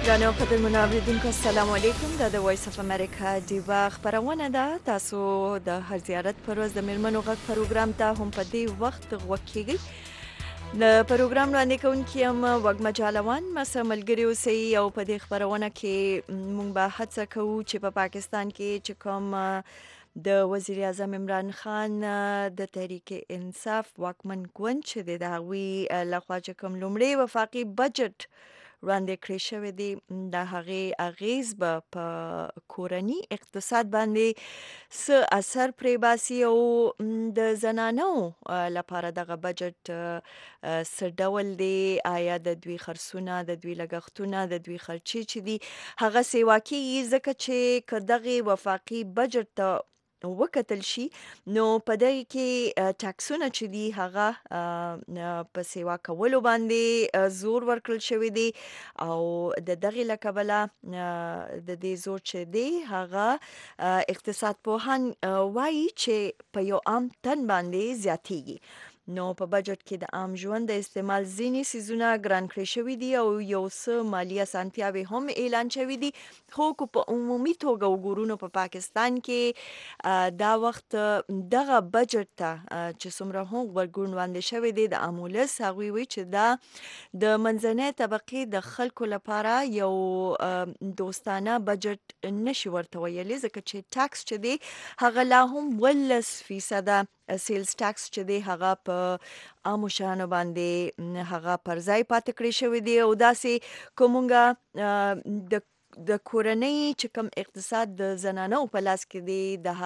ګرانو قدرمنو اوریدونکو السلام علیکم. دا د وایس اف امریکا دیوا خبرونه ده. تاسو د هر زیارت پر ورځ د میرمنو غږ پروګرام ته هم په دې وخت غوږ کیږئ. د پروګرام وړاندې کوونکي یم وږمه جالوان. مسه ملګري اوسئ او په دې خبرونه کې موږ به هڅه کوو چې په پاکستان کې چې کوم د وزیر اعظم عمران خان د تحریک انصاف واکمن ګوند چې د هغوی لخوا چې کوم لومړی وفاقي بجټ وړاندې کړی شوی دی، د هغې اغیز به په کورني اقتصاد باندې څه اثر پرې باسي او د زنانو لپاره دغه بجټ څه ډول دی، آیا د دوی خرڅونه، د دوی لګښتونه، د دوی خرچې چې دي هغه سیوا کیږي، ځکه چې که دغه وفاقي بجټ ته وکتل شي نو په دغه کې ټاکسونه چې دي هغه په سیوا کولو باندې زور ورکړل شوی دی او د دغه له کبله د دې زور چې دی هغه اقتصاد پوهان وایي چې په یو عام تن باندې زیاتیږي. نو په بجټ کې د عام ژوند د استعمال ځینې څیزونه ګران کړی شوي دي او یو څه مالي اسانتیاوې هم اعلان شوي دي، خو که په عمومي توګه وګورو نو په پاکستان کې دا وخت دغه بجټ ته چې څومره هم غبرګون وړاندې شوی دی د عام ولس، هغوی وایي چې دا د منځنۍ طبقې د خلکو لپاره یو دوستانه بجټ نشي ورته ویلی، ځکه چې ټاکس چې دی هغه لا هم 12% سیلز ټاکس چې دی هغه په عامو شیانو باندې هغه پر ځای پاتې کړی شوی دی او داسې که مونږ د کورنۍ چې کوم اقتصاد د زنانو په لاس کې دی د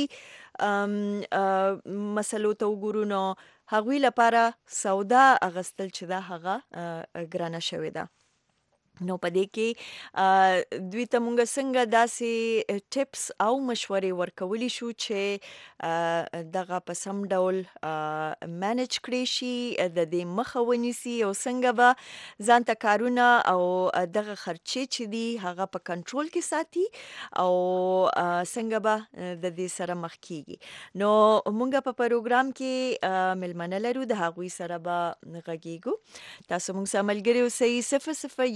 هغوی مسلو ته وګورو نو هغوی لپاره سودا اغستل چې دا هغه ګرانه شوې ده. نو په دې کې دوی ته مونږ څنګه داسې ټیپس او مشورې ورکولی شو چې دغه په سم ډول مینج کړی شي، د دې مخه ونیسي او څنګه به ځان ته کارونه او دغه خرچې چې دي هغه په کنټرول کې ساتي او څنګه به د دې سره مخ کیږي. نو مونږ په پروګرام کې ملمنه لرو، د هغوی سره به غږیږو. تاسو مونږ سره ملګري اوسئ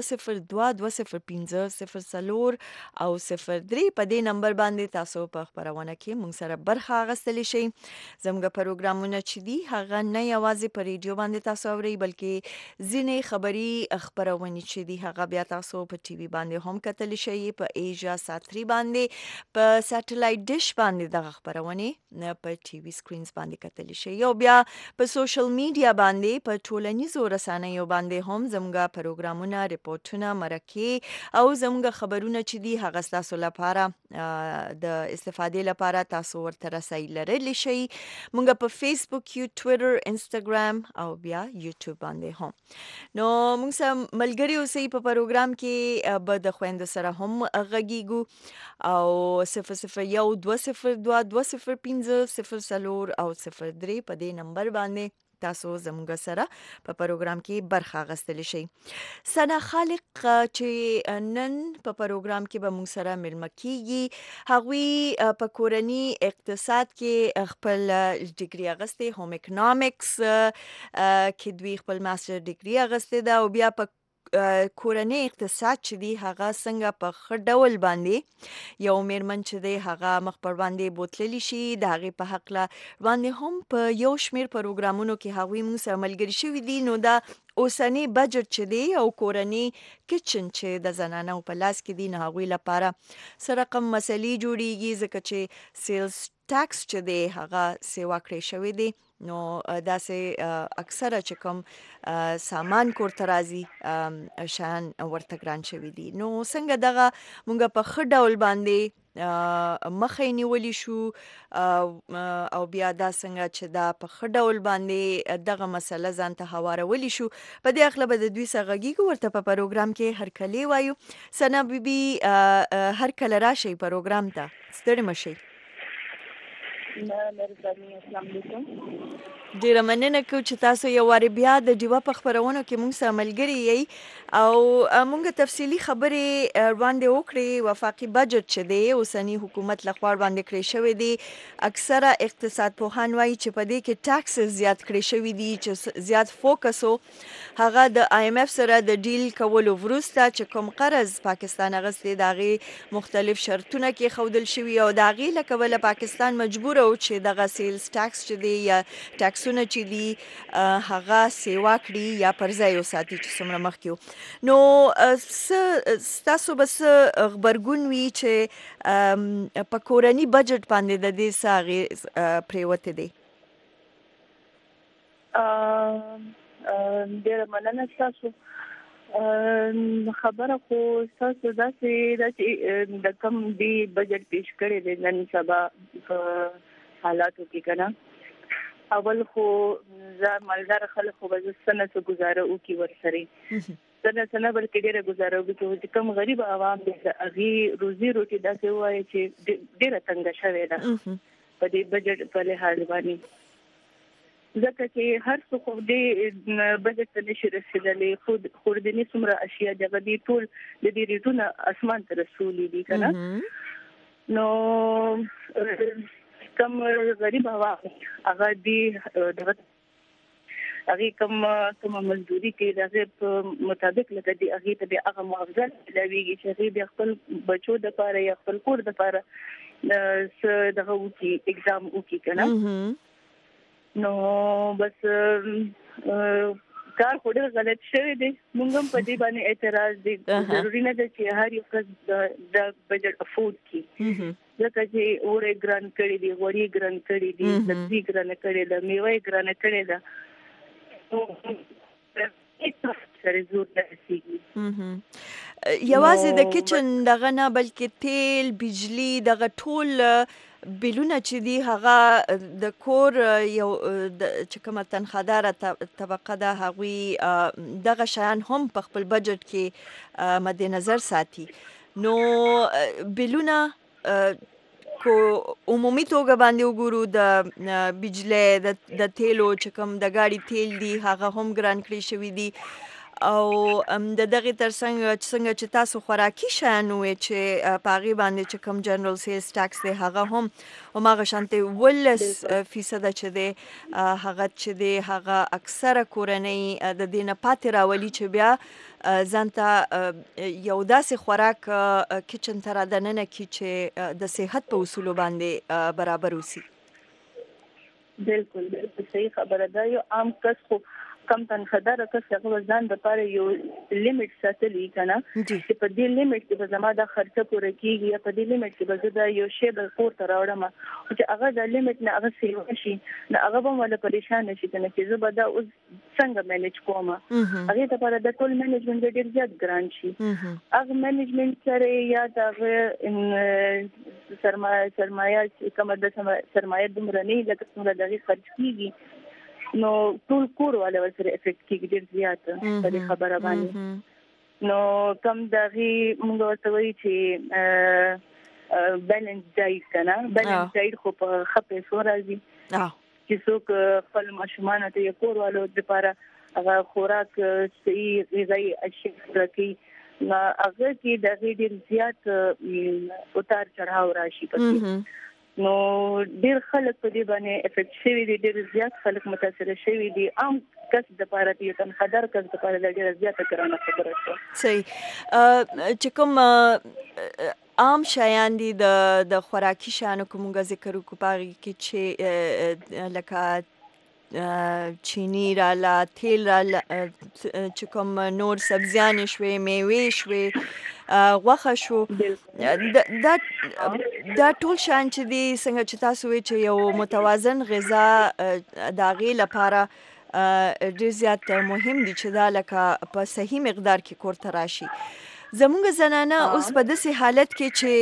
001-202-205-04 او 03 په دې نمبر باندې تاسو په خبرونه کې مونږ سره برخه اخیستلی شئ. زموږ پروګرامونه چې دي هغه نه یوازې په ریډیو باندې تاسو اورئ بلکې ځینې خبري خبرونه چې دي هغه بیا تاسو په ټي وي باندې هم کتلی شئ، په ایژیا سات 3 باندې په سټلایټ ډیش باندې دغه خبرونه په ټي وي سکرینز باندې کتلی شئ او بیا په سوشل میډیا باندې په ټولنیزو رسنیو باندې هم زموږ پروګرامونه، ریپورتونه، مرکې او زموږ خبرونه چې دي هغه ستاسو لپاره د استفادې لپاره تاسو ورته رسۍ لرلی شئ. مونږ په فیسبوک یو، ټویټر، انسټاګرام او بیا یوټیوب باندې هم. نو مونږ سره ملګري اوسئ په پروګرام کې به د خویندو سره هم غږیږو او 001-202-205-04 او 03 په دې نمبر باندې تاسو زموږ سره په پروګرام کې برخه اخیستلی شئ. سنا خالق چې نن په پروګرام کې به موږ سره مېلمه کیږي، هغوی په کورني اقتصاد کې خپل ډیګري اغستې، هوم اکنامکس کې دوی خپل ماستر ډیګري اغستې ده او بیا په کورني اقتصاد چې دی هغه څنګه په ښه ډول باندې یو میرمن چې دی هغه مخ پر باندې بوتللی شي، د هغې په هکله باندې هم په یو شمېر پروګرامونو کې هغوی موږ سره ملګري شوي دي. نو دا اوسنی بجټ چې دی او کورني کچن چې د زنانو په لاس کې دي نو هغوی لپاره څه رقم مسلې جوړیږي، ځکه چې سیلز ټاکس چې دی هغه سیوا کړی شوی دی. نو داسې اکثره چې کوم سامان کور ته راځي شیان ورته ګران شوي دي. نو څنګه دغه مونږ په ښه ډول باندې مخه یې نیولی شو او بیا دا څنګه چې دا په ښه ډول باندې دغه مسله ځان ته هوارولی شو، په دې اخله به د دوی سره غږیږو، ورته په پروګرام کې هرکلی وایو. سنا بیبي هر کله راشئ پروګرام ته، ستړې مه شئ. مهرباني. السلام علیکم. ډیره مننه کوم چې تاسو یو واري بیا د ډیوه په خبرونو کې موږ سره ملګري یې او موږ تفصیلی خبرې وړاندې وکړې. وفاقي بجټ چې دی اوسنی حکومت لخوا وړاندې کړی شوی دی، اکثره اقتصاد پوهان وایي چې په دې کې ټاکسز زیات کړی شوی دي چې زیات فوکس هغه د IMF سره د ډیل کولو وروسته چې کوم قرض پاکستان اغستې د هغې مختلف شرطونه کې ښودل شوي او د هغې له کبله پاکستان مجبوره و چې دغه سیلز ټاکس چې دی یا ټاکسونه چې دي هغه سیوا کړي یا پر ځای وساتي چې څومره مخکې وو. نو ستاسو به څه غبرګون وي چې په کورني بجټ باندې د دې څه اغېز پرېوتی دی؟ ډېره مننه ستاسو. خبره خو ستاسو داسې ده چې د کوم دی بجټ پیش کړی دی نن سبا په حالاتو کې که نه، اول خو زه مالدار خلک خو به زه څه نه څه ګزاره وکړي ورسره څه نه بلکې ډېره ګزاره وکړي چې کوم غریب عوام دی د هغې روزي روټي داسې ووایي چې ډېره تنګه شوې ده په دې بجټ په لحاظ باندې، ځکه چې هر څه خو دې بجټ ته نشي رسېدلی. خوردني څومره اشیا دي هغه دې ټول د دې ریټونه اسمان ته رسولي دي که نه. نو کم غریب عوام هغه دې دغه هغې کومه مزدوري کوي د هغې په مطابق لکه دې هغې ته بیا هغه معاوضه ملاویږي چې هغې بیا خپل بچو دپاره یا خپل کور دپاره څه دغه وکړي اګزام وکړي که نه. نو بس کار خو ډېر غلط شوی دی. موږ هم په دې باندې اعتراض دی. ضروري نه ده چې هر یو کس د بجټ افورډ کړي، ځکه چې اوړه ګران کړي دي، غوړي ګران کړي دي، سبزي ګرانه کړې ده، میوه ګرانه کړې ده، سره زور نه رسېږي. یوازې د کچن دغه نه بلکې تیل، بجلی، دغه ټول بیلونه چې دي هغه د کور یو چې کومه تنخواداره طبقه ده هغوی دغه شیان هم په خپل بجټ کې مد نظر ساتي. نو بیلونه کو عمومي توګه باندې وګورو د بجلی د تیلو چې کوم د ګاډي تیل دي هغه هم ګران کړي شوي دي او د دغې ترڅنګ څنګه چې تاسو خوراکي شیان ووایئ چې په هغې باندې چې کوم جنرال سیلز ټاکس دی هغه هم هماغه شانتې 18% چې دی هغه چې دی هغه اکثره کورنۍ د دې نه پاتې راولي چې بیا ځان ته یو داسې خوراک کچن ته رادننه کړي چې د صحت په اصولو باندې برابر اوسي. بالکل صحیح خبره ده. یو عام کس خو کم تنخوادار کس هغه ځان دپاره یو لیمټ ساتلی که نه چې په دې لیمټ کې به زما دا خرچه پوره کېږي یا په دې لیمټ کې به زه دا یو شی به کور ته راوړم، خو چې هغه دا لیمټ نه هغه سیوا شي نو هغه به هم وله پریشانه شي که نه چې زه به دا اوس څنګه مینج کوم. هغې دپاره د ټول مینجمنټ ډېر زیات ګران شي. هغه مینجمنټ سره یا د هغه سرمایه چې کومه د سرمایه دومره نه وي لکه څومره د هغې خرچ کېږي نو ټول کور والا ورسره افیکټ کېږي ډېر زیات په دې خبره باندې. نو کم د هغې موږ ورته وایي چې بیلنس ډایټ که نه، بیلنس ډایټ خو په ښه پیسو راځي چې څوک خپل ماشومانو ته یا کور والو دپاره هغه خوراک صحیح غذایي اشیا پوره کوي نو هغه کې د هغې ډېر زیات اتار چړهاو راشي پکې. نو ډېر خلک په دې باندې افیکټ شوي دي، ډېر زیات خلک متاثره شوي دي. عام کس دپاره یو تنخوادار کس دپاره دا ډېره زیاته ګرانه خبره شوه. صحیح. چې کوم عام شیان دي د خوراکي شیانو که مونږ ذکر وکړو په هغې کې چې لکه چینی راله، تیل راله، چې کوم نور سبزیانې شوې، میوې شوې، غوښه شو، دا ټول شیان چې دي څنګه چې تاسو وایئ چې یو متوازن غذا د هغې لپاره ډېر زیات مهم دي چې دا لکه په صحیح مقدار کې کور ته راشي. زموږ زنانه اوس په داسې حالت کې چې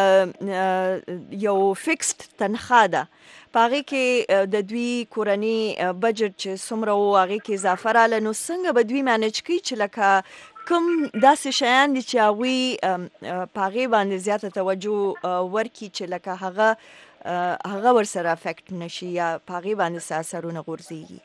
یو فکسډ تنخوا ده په هغې کې د دوی کورني بجټ چې څومره و هغې کې اضافه راله، نو څنګه به دوی مینج کړي چې لکه کوم داسې شیان دي چې هغوی په هغې باندې زیاته توجه ورکړي چې لکه هغه هغه ور سره افیکټ نشي یا پاغي باندې اثرونه غورځيږي.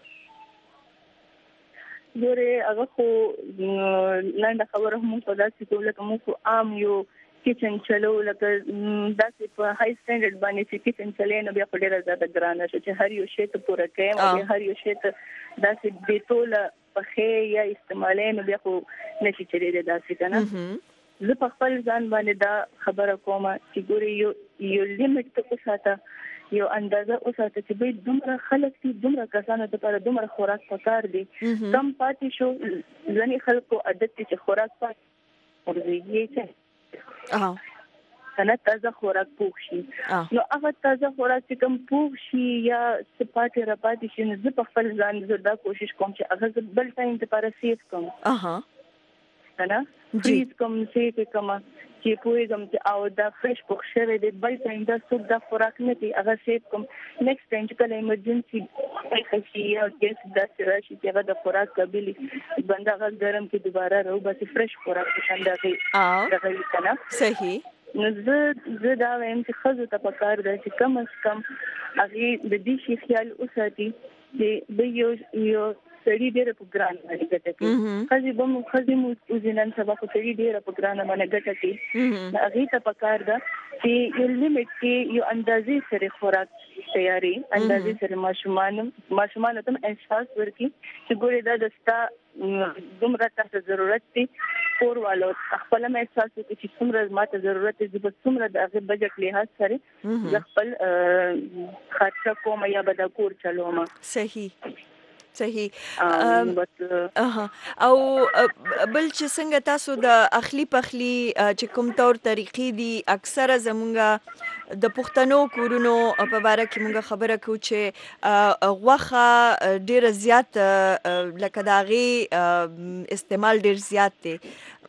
ګوره هغه خو لاندې خبره هم په داسې ټول کوم خو عام یو کچن چلو لکه داسې په هاي سټانډرډ باندې چې کچن چلې نو بیا په ډیره زیاته ګرانه شي چې هر یو شی ته پوره کېم او هر یو شی ته داسې د ټول په خې یا استعمالین بیا خو نشي چلې داسې کنه. زه په خپل ځان باندې دا خبره کوم چې ګوره یو لیمټ ته وساته یو اندازه اوساته چې به دومره خلک دي دومره کسانو لپاره دومره خوراک پکار دي کم پاتې شو ځنې خلکو عادت چې خوراک پاتې ورځي چې کنه تازه خوراک پوښ شي نو هغه تازه خوراک چې کم پوښ شي یا سپاټه را پاتې شي نو زه په خپل ځان زړه کوشش کوم چې هغه بل ټایم لپاره سیف کوم کنه فریز کوم سیف کوم چې پوهیږم چې او دا فرش پوښ شوی دی بل ټایم دا سوپ دا خوراک نه دی هغه سیف کوم نیکسټ ټایم چې کله ایمرجنسي خشي یا کیس دا راشي چې هغه د خوراک قابلیت بنده هغه ګرم کې دوباره راو بس فرش خوراک څنګه دا کنه صحیح نو زه دا وایم چې خزو ته پکار ده چې کم از کم هغه د دې شي خیال اوساتي چې به یو سړي ډېر په ګران باندې ګټه کوي خزي مو وزنن سبا خو سړي ډېر په ګران باندې ګټه کوي هغه ته پکار ده چې یو لیمټ کې یو اندازې سره خوراک تیاری اندازې سره ماشومان ته احساس ورکړي چې ګوره دا دستا دومره تاسو ضرورت دي کور والو خپل مې احساس وکړي چې څومره ماته ضرورت دي په څومره د هغه بجټ لحاظ سره خپل خرچه کوم یا بد کور چلوم. صحیح او بل چې څنګه تاسو د اخلي پخلي چې کوم تور طریقې دي اکثره زمونږه د پښتنو کورونو په اړه کې مونږ خبره کوو چې غوښه ډیره زیات لکه داغي استعمال ډیر زیات دی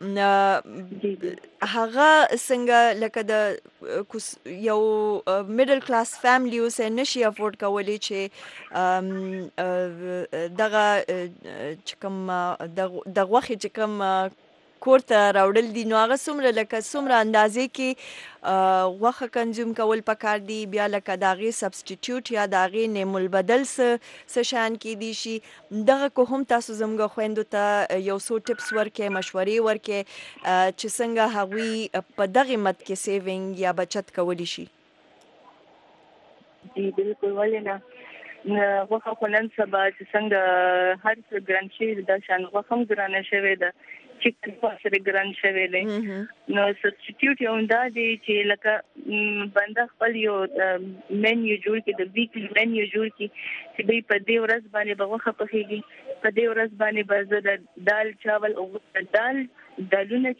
هغه څنګه لکه د یو میډل کلاس فیملی اوس نشي افورد کولی چې دغه چې کوم د غوښې چې کوم کور ته راوړل دي نو هغه څومره اندازې کې غوښه کنزوم کول پکار دي بیا لکه داغي سبسټیټیوټ یا داغي نیم البدل څه شان کې دي شي دغه کو هم تاسو زموږ خويندو ته یو څو ټیپس ورکې مشورې ورکې چې څنګه هغوی په دغه مت کې سیوینګ یا بچت کولی شي. جی بالکل ولې نه غوښه په نن سبا چې څنګه هر څه ګران شي د شان غوښه هم ګرانه شوې ده چکن پاسره ګران شوې ده نو سبسټیټیوټ یو دا دی چې لکه بنده خپل یو منیو جوړ کړي د ویکلی منیو جوړ کړي چې به په دې ورځ باندې غوښه پخېږي په دې ورځ باندې به د دال چاول او دالونه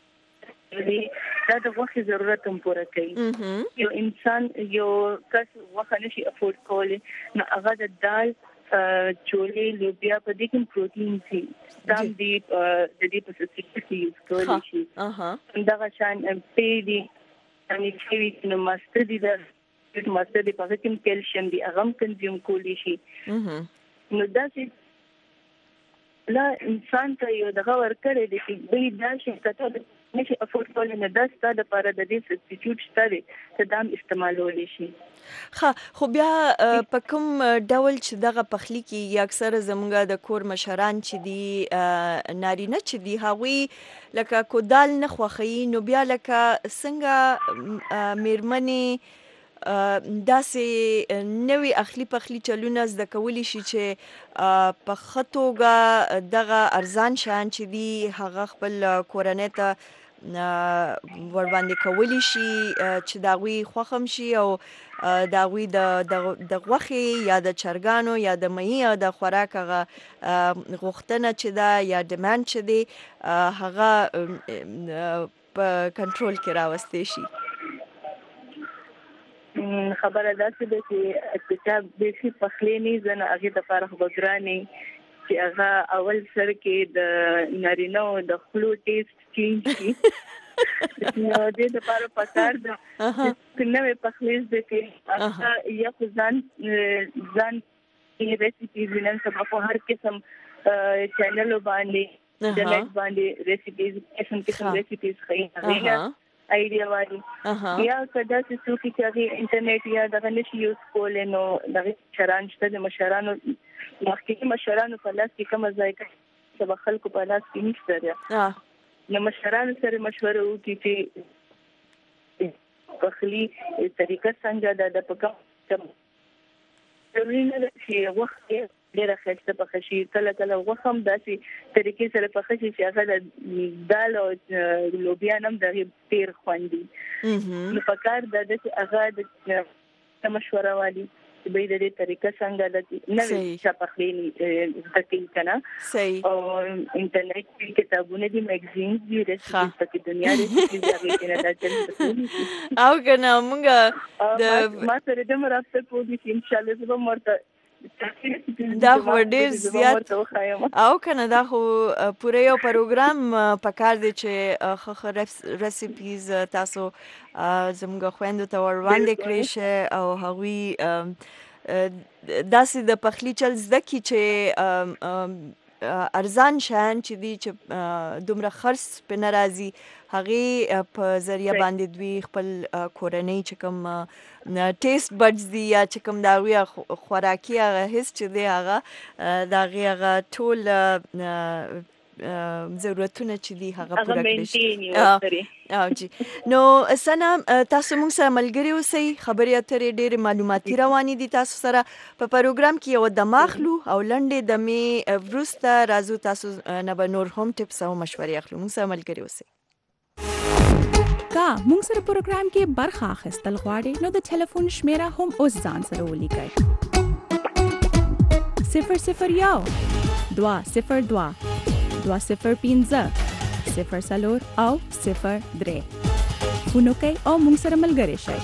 دا د غوښې ضرورت هم پوره کوي یو انسان یو کس غوښه نشي افورد کولی نو هغه د دال چولې لوبیا په دې کې پروتین سي دام دی د دې په سبسټیټیوټ یوز کولی شي دا شان په دې ان چې نو ماستر دي د ماستر دی په کې کیلشیم دی هغه کنزوم کولی شي نو دا چې لا انسان ته یو دغه ورکړی دی چې به دا شي کته نشي افورد کولی نه دا ستاسو لپاره د دې سبسټیټیوټ شته چې دام استعمالول شي. خو بیا په کوم ډول چې دغه پخلی کې یا اکثر زمونږ د کور مشران چې دي نارینه چې دي هغوی لکه کو دال نه خوښوي نو بیا لکه څنګه میرمنې داسې نوی اخلي پخلی چلونه زده کولی شي چې په خطوګه دغه ارزان شان چې دي هغه خپل کورنۍ ته ور باندې کولی شي چې داوی خوخم شي او داوی د غوښې یا د چرګانو یا د مېږې یا د خوراک هغه غوښتنه چې دا یا ډیماند چې دی هغه په کنټرول کې راوستي شي. خبره داسې ده چې کتاب بیخي پخلی نه زنه هغه د فارغ بګرانی چې هغه اول سر کې د نارینه او د خلو ټیسټ چینج کی نو دې د لپاره پکار ده چې نوې پخلی زده کړي هغه یا ځان ریسیپیز نن سبا په هر قسم چینل باندې د نت باندې ریسیپیز قسم ریسیپیز خي هغه آیډیا والی یا کدا چې څوک چې هغه انټرنیټ یا دغه نشي یوز کولای نو دغه شران شته د مشرانو مخکې مشرانو په لاس کې کوم ځای کې سبا خلکو په لاس کې نشته نو مشرانو سره مشوره وکړي چې پخلی طریقه څنګه د پکا ضروري نه ده چې وخت ډیره خسته په خشي کله وخم داسي طریقې سره په خشي چې هغه د دال او لوبیا نم د ډیر خوندي نو پکار د دې هغه د مشوره والی به د دې طریقه څنګه د نوې چاپخلینی تکین کنه او انټرنیټ کې کتابونه دي میگزین دي رسېږي په دنیا کې ځای کې نه راځي او کنه مونږه د ما سره د مرسته کوي چې ان شاء الله زه به مرته دا خو ډیر زیات او کنه دا خو پوره یو پروګرام پکار دی چې خخ ریسیپیز تاسو زموږ خويندو ته ور وړاندې کړئ شي او هغوی داسې د پخلی چل زده کی چې ارزان شان چې دی چې دومره خرڅ په ناراضي هغه په ذریعہ باندې دوی خپل کورنۍ چې کوم ټیسټ بډز دی یا چې کوم دا وی خوراکي هغه هیڅ چې دی هغه دا هغه ټول ضرورتونه چې دی هغه پوره کړی او جی نو سنا تاسو موږ سره ملګری اوسئ خبرې اترې ډېر معلوماتي روانې دي تاسو سره په پروګرام کې یو دماغلو او لنډې دمې وروسته راځو تاسو نه به نور هم ټپس او مشورې اخلو موږ سره ملګری اوسئ کا موږ سره پروګرام کې برخه اخیستل غواړئ نو د ټلیفون شمیره هم اوس ځان سره ولیکئ 001 202 205 0 او 03 فونو کوي او موږ سره ملګری شئ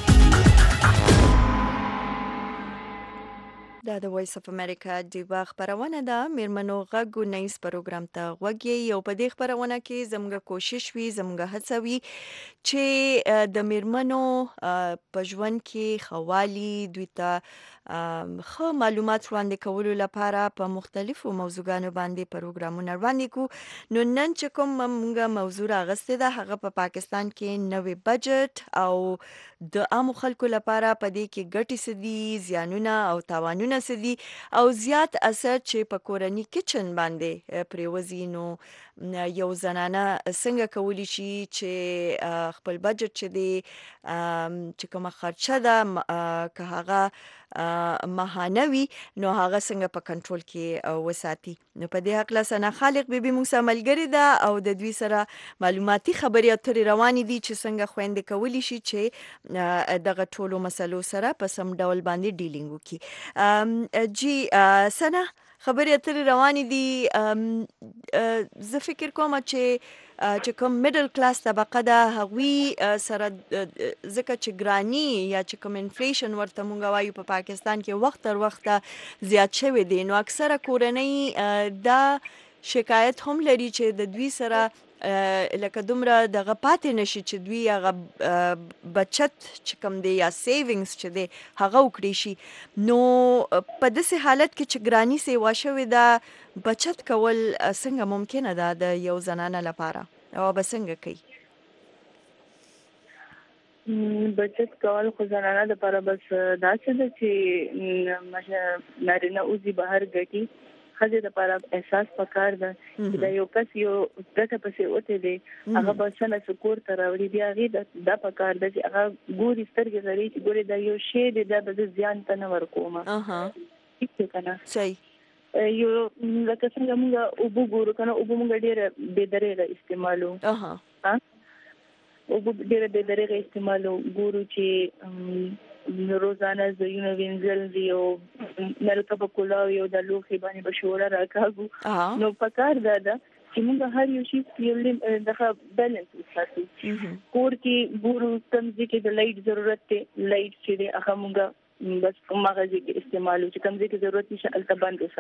دا د وایس اف امریکا د خبرونه ده میرمنو غږ نایس پروګرام ته وګورئ او په دې خبرونه کې زموږ کوشش وی زموږ هڅه وی چې د میرمنو په ژوند کې خوالي دوی ته خو معلومات وړاندې کولو لپاره په مختلفو موضوعاتو باندې پروګرامونه وړاندې کو نو نن چې کوم موږ موضوع راغسته ده هغه په پاکستان کې نوې بجټ او د عام خلکو لپاره په دې کې ګټې سدي زیانونه او تاوانونه سدي او زیات اثر چې په کورنۍ کچن باندې پریوزي نو یو زنانه څنګه کولی شي چې خپل بجټ چې دی چې کومه خرچه ده که هغه ماهانوي نو هغه څنګه په کنټرول کې وساتي نو په دې حق له سنا خالق بیبي موږ سره ملګری ده او د دوی سره معلوماتي خبرې اترې روانې دي چې څنګه خويندې کولی شي چې دغه ټولو مسلو سره په سم ډول باندې ډیلینګ وکړي جی سنا خبرې اترې روانې دي زه فکر کوم چې کوم میډل کلاس طبقه ده هغوی سره ځکه چې ګرانی یا چې کوم انفلیشن ورته مونږ وایو په پاکستان کې وخت تر وخته زیات شوی دی نو اکثره کورنۍ دا شکایت هم لري چې د دوی سره لکه دومره دغه پاتې نشي چې دوی هغه بچت چې کوم دی یا سیوینګز چې دی هغه وکړي شي نو په داسې حالت کې چې ګرانی سیوا شوې ده بچت کول څنګه ممکنه ده د یو زنانه لپاره او به څنګه کوي بچت کول خو زنانه لپاره بس داسې ده چې نارینه اوزي بهر ګټي خځه د لپاره احساس پکار ده چې دا یو کس یو دغه پسې وته دی هغه بسنه سکور تر وړي بیا غي د پکار ده چې هغه ګوري سترګې غړي چې ګوري دا یو شی دی د ځان ته نه ورکوما هیڅ کنه صحیح یو لکه څنګه موږ او ګورو کنه او موږ ډېر بے درېغه استعمالو او ډېر بے درېغه استعمالو ګورو چې روزانه زینو وینځل دی او ملکه په کولاو یو د لوخي باندې بشوره راکاګو نو پکار ده چې موږ هر یو شی په دغه بیلانس وساتو کور کې ګورو کم ځکه د لایټ ضرورت دی لایټ چې دی هغه موږ بس کومه ځکه استعمالو چې کم ځکه ضرورت نشه الته باندې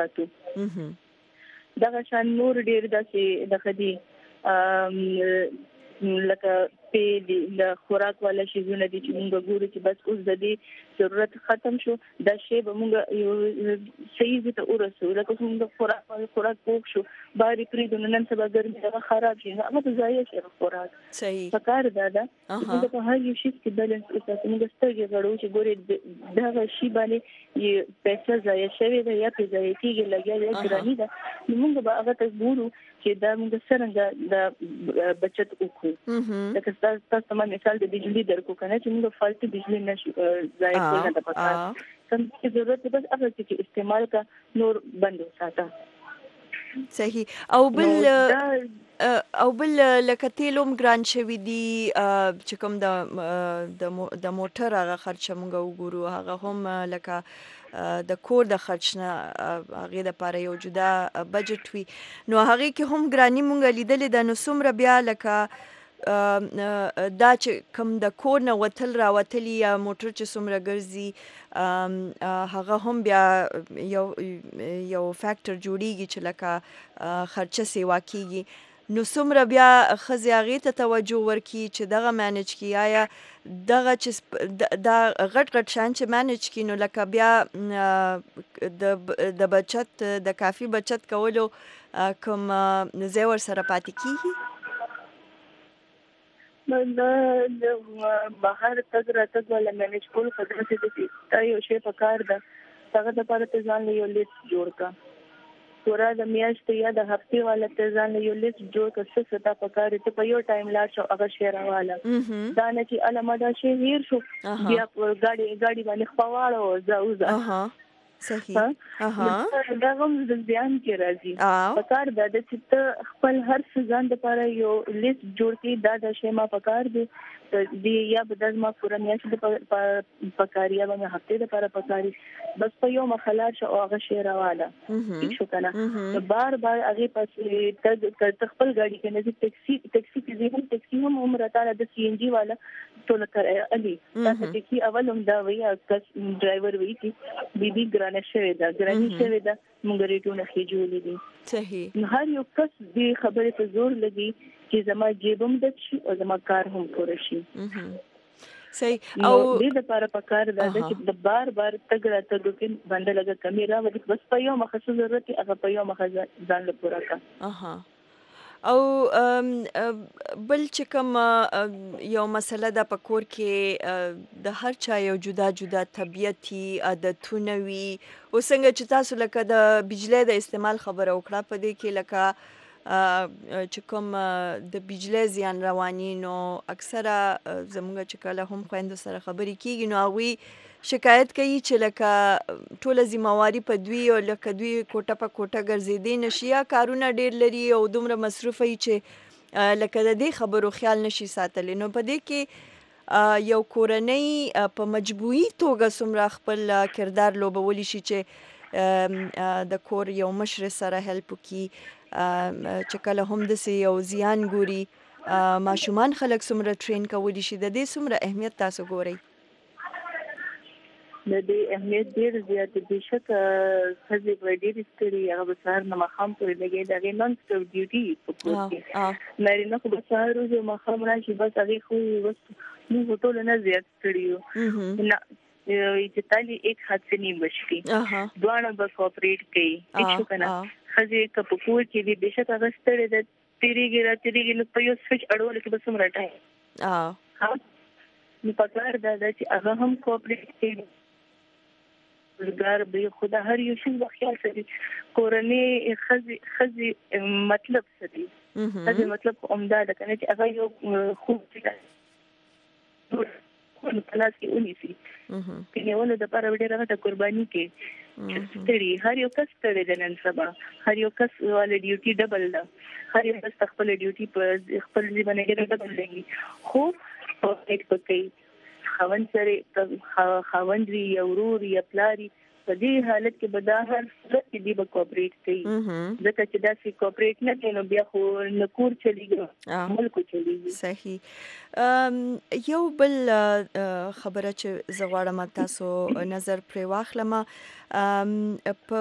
وساتو دغه شان نور ډیر داسې د خدي لکه په د خوراک والا شیزونه دي چې موږ ګورو چې بس اوس د دې ضرورت ختم شو دا شی به موږ یو صحیح ته ورسو لکه موږ خوراک پوښ شو باري پرې د نن سبا ګرمي هغه خراب شي هغه ته ضایع شي خوراک صحیح پکار دا موږ په هر یو شي کې بیلانس وساتو موږ سترګې غړو چې ګوري دا شی باندې پیسې ضایع شوی دی یا په ضایع کېږي لګیا دی ګرانی ده موږ به هغه ته ګورو چې دا موږ څنګه د بچت وکړو لکه تاسو ما مثال د بجلی درکو کنه چې موږ فالتو بجلی نشو ضایع کول نه پکار کوم چې ضرورت بس هغه چې استعمال کا نور بند وساته صحیح او بل لکه تیلوم ګران شوی دی چې کوم د موټر هغه خرچه موږ وګورو هغه هم لکه د کور د خرچ نه هغه د پاره یو جدا بجټ وي نو هغه کې هم ګرانی مونږ لیدلې د نو څومره بیا لکه دا چې کوم د کور نه وتل راوتلی یا موټر چې څومره ګرځي هغه هم بیا یو فیکټر جوړیږي چې لکه خرچه سیوا کیږي نو څومره بیا ښځې هغې ته توجه ورکړي چې دغه مینج کړي آیا دغه چې دا غټ شیان چې مینج کړي نو لکه بیا د بچت د کافي بچت کولو کوم ځای ورسره پاتې کیږي بهر تګ راتګ ولا مینج کول په داسې دي دا یو شی پکار ده هغه د لپاره ته ځان یو لیست جوړ کا پورا د میاشتې یا د هفتې والا ته ځان یو لیست جوړ کړ څه څه تا پکار ته په یو ټایم لاړ شو هغه شی راواله دا نه چې علامه دا شی هیر شو بیا ګاډي باندې خواړو زاوزه صحیح دا هم د ځان کې راځي پکار دا چې ته خپل هر څه ځان لپاره یو لیست جوړ کړي دا د شی ما پکار دی دی یا بدل ما پورا میاشت د پکاریا باندې هفته د لپاره پکاري بس په یو مخالات شو هغه شی راواله شو کنه بار هغه پس خپل ګاډي کې نه ټیکسي کې ټیکسي هم عمر تعالی د سی ان جی والا ټول تر علي تاسو ټیکسي اول هم دا وی کس ډرایور وی چې بي ګرانه شوی دا مونږ ریټونه خېجولې دي صحیح هر یو کس دې خبرې په زور لګي چې زما جیبم د شي او زما کار هم پوره شي صحیح او دې لپاره پکار ده چې د بار تګړه ته د باندې لګه کمی راوړي بس په یو مخصوص ضرورت هغه په یو مخ ځان له پوره کا او بل چې کوم یو مسله ده په کور کې د هر چا یو جدا طبیعتي عادتونه وي او څنګه چې تاسو لکه د بجلی د استعمال خبره وکړه په دې کې لکه چې کوم د بجلی زیان رواني نو اکثره زموږ چې کله هم خویندو سره خبرې کیږي نو هغوی شکایت کوي چې لکه ټوله ذمہواری په دوی او لکه دوی کوټه په کوټه ګرځېدی نشي یا کارونه ډیر لري او دومره مصروف وي چې لکه د دې خبرو خیال نشي ساتلی نو په دې کې یو کورنۍ په مجبوري توګه څومره خپل کردار لوبولی شي چې د کور یو مشر سره هیلپ وکړي چې کله هم داسې یو زیان ګوري ماشومان خلک څومره ټرین کولی شي د دې څومره اهمیت تاسو ګورئ د دې اهمیت ډیر زیات دي شک خزي ډیر ستړي هغه بسار نه مخام پرې لګي دا نن سټاف ډیوټي په کوټ کې مې نه خو بسار روز مخام راشي بس هغه خو نو ټول نه زیات ستړي نه چې تالي ایک حد سے نہیں بچتی دوانه به کوپریټ کوي هیڅ کنه خزي په کوټ کې دي بشک هغه ستړي د تیریږي نو په یو سویچ اړول کې بس مرټه نو پکار دا چې هغه هم کوپریټ کوي ګار به خدا هر یو شی په خیال سره کورنۍ خزي مطلب څه دی خزي مطلب عمده ده کنه چې هغه یو خوب دی نو پلاس کې ونی سي کې ونه د پاره ډیره غټه قرباني کې ستړي هر یو کس ستړي د نن سبا هر یو کس ول ډیوټي ډبل ده هر یو کس خپل ډیوټي په خپل ځای باندې ډبل لګي خو په هیڅ پکې خوند سره خوند وی یا ورور یا پلاری په دې حالت کې به دا هر څه کې دی به کوپریټ کوي ځکه چې دا سي کوپریټ نه کوي نو بیا خو نکور چلیږي ملک چلیږي صحیح یو بل خبره چې زغواړم تاسو نظر پرې واخلم په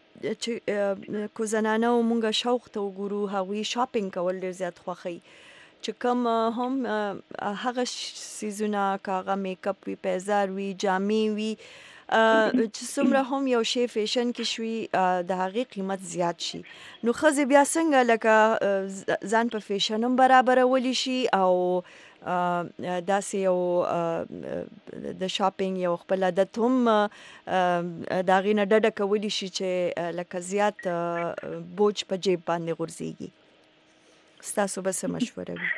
چې کو زنانه مونږه شوق ته وګورو هغوی شاپینګ کول ډیر زیات خوښي چې کوم هم هغه سیزونه کاغه میک اپ وی پیزار وی جامې وی چې څومره هم یو شی فیشن کې شوي د هغې قیمت زیات شي نو ښځې بیا څنګه لکه ځان په فیشن هم برابرولی شي او داسې یو د شاپینګ یو خپل عادت هم د هغې نه ډډه کولی شي چې لکه زیات بوج په جیب باندې غورځېږي ستاسو به څه مشوره وي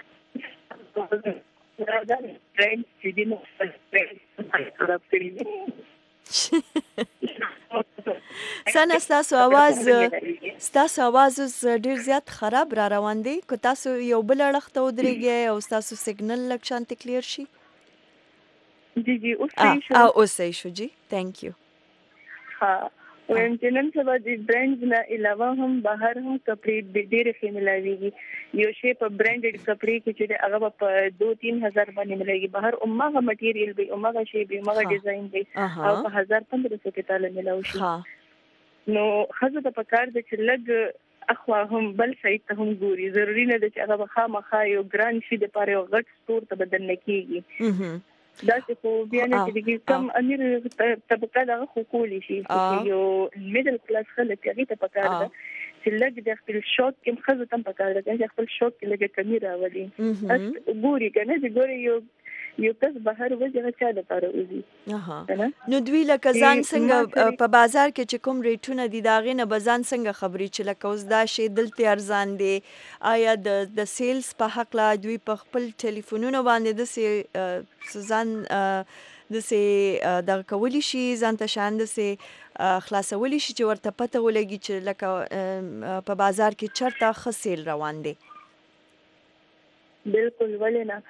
سنه ستاسو आवाज اوس ډیر زیات خراب را روان دی که تاسو یو بل اړخ ته ودرېږئ او ستاسو سیګنل لږ شانتې کلیر شي جی اوس صحیح شو جی تھینک یو ها ویم چې نن سبا د برانډز نه علاوه هم بهر هم کپړې ډېرې ښې ملاویږي یو شی په برانډډ کپړې کې چې هغه په 2-3 هزار باندې ملایږي بهر هماغه مټیریل به هماغه شی به هماغه ډیزاین به او په 1500 کې تعالی ملاوي شي نو خزه د پکار د چې لګ اخوا هم بل سایت ته هم ګوري ضروری نه ده چې هغه خامخا یو ګران شي د پاره یو غټ سٹور ته بدل نه کیږي دا چې خو بیا نه چې کم امیر طبقه دغه خو کولی شي یو میډل کلاس خلک هغه ته پکار ده چې لږ د خپل شوق کې خزه تم پکار ده چې خپل شوق کې لږ کمی راولي ګوري کنه چې ګوري یو کس بهر وځي چا د پاره وځي نو دوی لکه ځان څنګه په بازار کې چې کوم ریټونه دي دا غي نه بزان څنګه خبري چې لکه اوس دا شی دلته ارزان دي آیا د سیلز په حق لا دوی په خپل ټلیفونونو باندې د سزان د سي د کولی شي ځان ته شان د سي خلاصولی شي چې ورته پته ولګي چې لکه په بازار کې چرته خسیل روان دي بالکل ولنه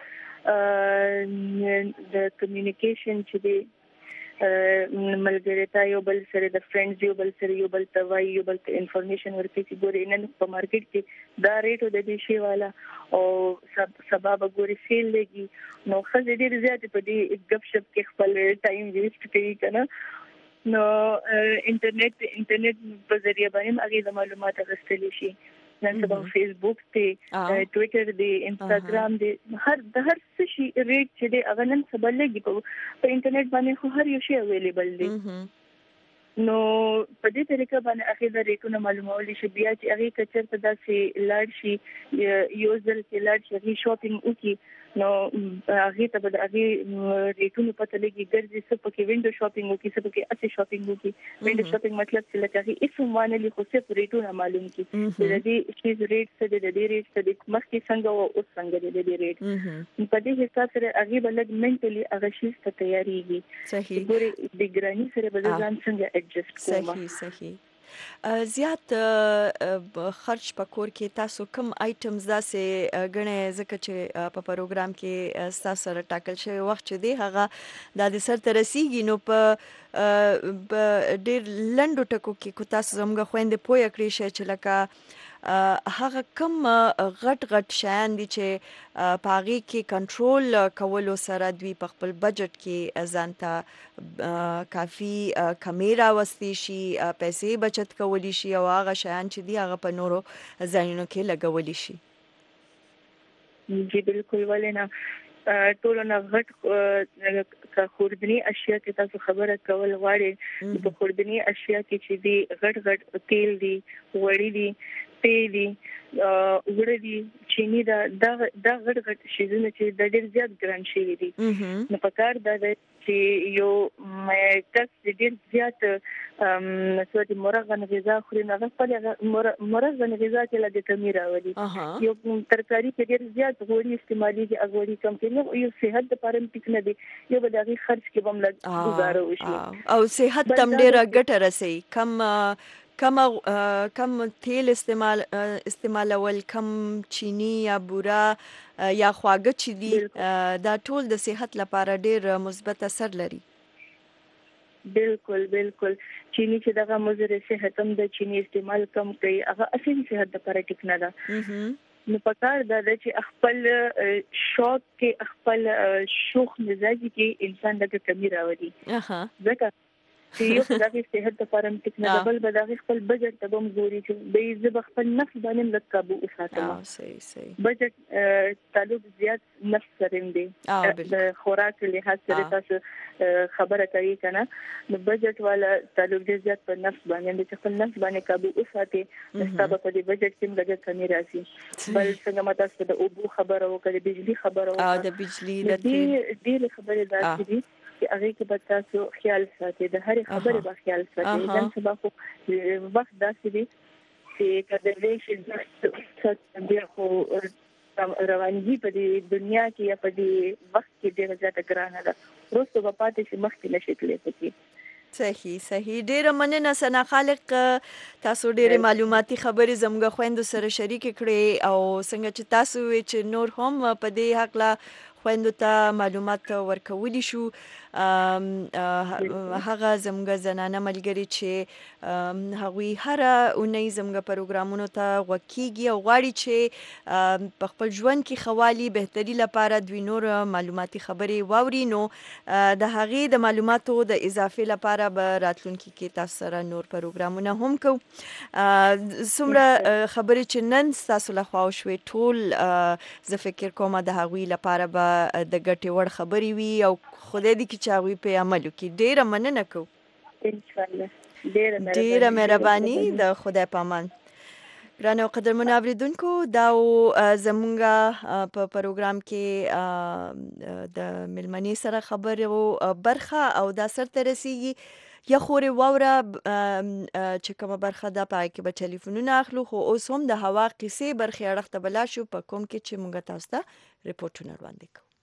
د کمیونیکیشن چې دی ملګرتا یو بل سره د فرندز یو بل سره یو بل توای یو بل انفارمیشن ورته چې ګوري نن په مارکیټ کې دا ریټو د دې شی والا او سبب ګوري سیل لګي نو خزه ډیر زیات په دې غب شپ کې خپل ټایم ویسټ کوي کنه نو انټرنیټ په ذریعہ باندې هغه د معلومات غوښتل شي نن سبا فیسبوک ته ټوئیټر دی انستګرام دی هر څه شي ریټ چې دی هغه نن سبا لګي په انټرنیټ باندې خو هر یو شی اویلیبل دی نو په دې طریقه باندې اخی د ریټونو معلومول شي بیا چې هغه کچر په داسې لاړ شي یوزر کې لاړ شي شاپینګ وکي نو هغه ته به هغه ریټونو پته لګي ګرځي څه پکې وینډو شاپینګ وکي څه پکې اسی شاپینګ وکي وینډو شاپینګ مطلب چې لکه اسم باندې خو څه ریټونه معلوم کی د دې شي ریټ څه د دې ریټ څه د مخکې څنګه او اوس څنګه د دې ریټ په دې حساب سره هغه بلګ منټلی هغه شي ته تیاریږي صحیح ګوري د ګرانی سره به ځان څنګه ایڈجسټ کوم صحیح زیات خرج په کور کې تاسو کوم آیټمز داسې غنې ځکه چې په پروګرام کې تاسو سره ټاکل شوی وخت چې دی هغه د سر ترسيږي نو په ډېر لندو ټکو کې کو تاسو زموږ خويندې پوي کړی شي چې لکه هغه کم غټ شیان دي چې پاغي کې کنټرول کولو سره دوی په خپل بجټ کې ځانته کافي کمیرا وستي شي پیسې بچت کولی شي او هغه شیان چې دی هغه په نورو ځایونو کې لګولی شي جی بالکل ولنه ټول نه غټ خوردنی اشیاء کې تاسو خبره کول غواړي په خوردنی اشیاء کې چې دی غټ تیل دی وړي دی تیلی وړي دي چینی دا غټ شیزونه چې د ډېر زیات ګران شي دي نو په کار دا چې یو کس ډېر زیات مسوي مرغن غذا خوري نه غوړي مرغن غذا کې لږه کمی راوړي یو ترکاری کې ډېر زیات غوړي استعمالي دي غوړي کم کې نو یو صحت لپاره ټیک نه دي یو به دغه خرج کې بم لږ گزاره وشي او صحت تم ډېر ګټه رسي کم تیل استعمالول کم چینی یا بورا یا خواږه چې دي دا ټول د صحت لپاره ډېر مثبت اثر لري بالکل چینی چې دغه مضر صحت هم د چینی استعمال کم کوي هغه اصلي صحت لپاره ټیک نه ده نو پکار دا چې خپل شوق کې خپل شوخ مزاجي کې انسان دغه کمی راوړي ځکه چې یو خدای صحت لپاره ټیکنالوژي بل بداغي خپل بجټ ته هم ګوري چې به زه خپل نفس باندې لږ قابو وساتم. صحیح بجټ تعلق زیات نفس سره دی د خوراک له لحاظ سره تاسو خبره کوي کنه نو بجټ والا تعلق زیات په نفس باندې چې خپل نفس باندې قابو وساتي نو په دې بجټ کې لږه کمی راځي. بل څنګه ماته څه د اوبو خبره وکړي بجلی خبره وکړي د بجلی د دې خبره داسې دي چې هغه کې به تاسو خیال ساتي د هر خبره به خیال ساتي. نن سبا خو وخت داسې دي چې کله چې څه بیا خو رواني په دې دنیا کې یا په دې وخت کې ډېر زیات ګرانه ده وروسته به پاتې شي مخکې نشي تللی پکې. صحیح ډیره مننه ثنا خالق تاسو ډیره معلوماتي خبرې زموږ خويندو سره شریک کړې او څنګه چې تاسو چې نور هم په دې حق لا خويندو ته معلومات ورکولی شو. هغه زموږ زنانه ملګری چې هغوی هر اونۍ زموږ پروګرامونو ته غوږیږي او غواړي چې په خپل ژوند کې خوالي بهتري لپاره دوی نور معلوماتي خبرې واوري نو د هغې د معلوماتو د اضافه لپاره به راتلونکي کې تاسو سره نور پروګرامونه هم کوو. څومره خبرې چې نن تاسو له خوا وشوې ټول زه فکر کوم د هغوی لپاره به د ګټې وړ خبرې وي او خدای دې چې هغوی په عمل وکړي. ډیره مننه کوو. انشاءالله ډیره مهرباني د خدای په امان. ګرانو قدرمنو اوریدونکو دا زمونږ په پروګرام کې د ملمنې سره خبرو برخه او دا سرته رسیږي یا خوري واوره چې کومه برخه ده پای کې به ټلیفونونه اخلو خو اوس هم د هوا قصې برخه اړخته بلا شو په کوم کې چې مونږ تاسو ته ریپورتونه وړاندې کوو.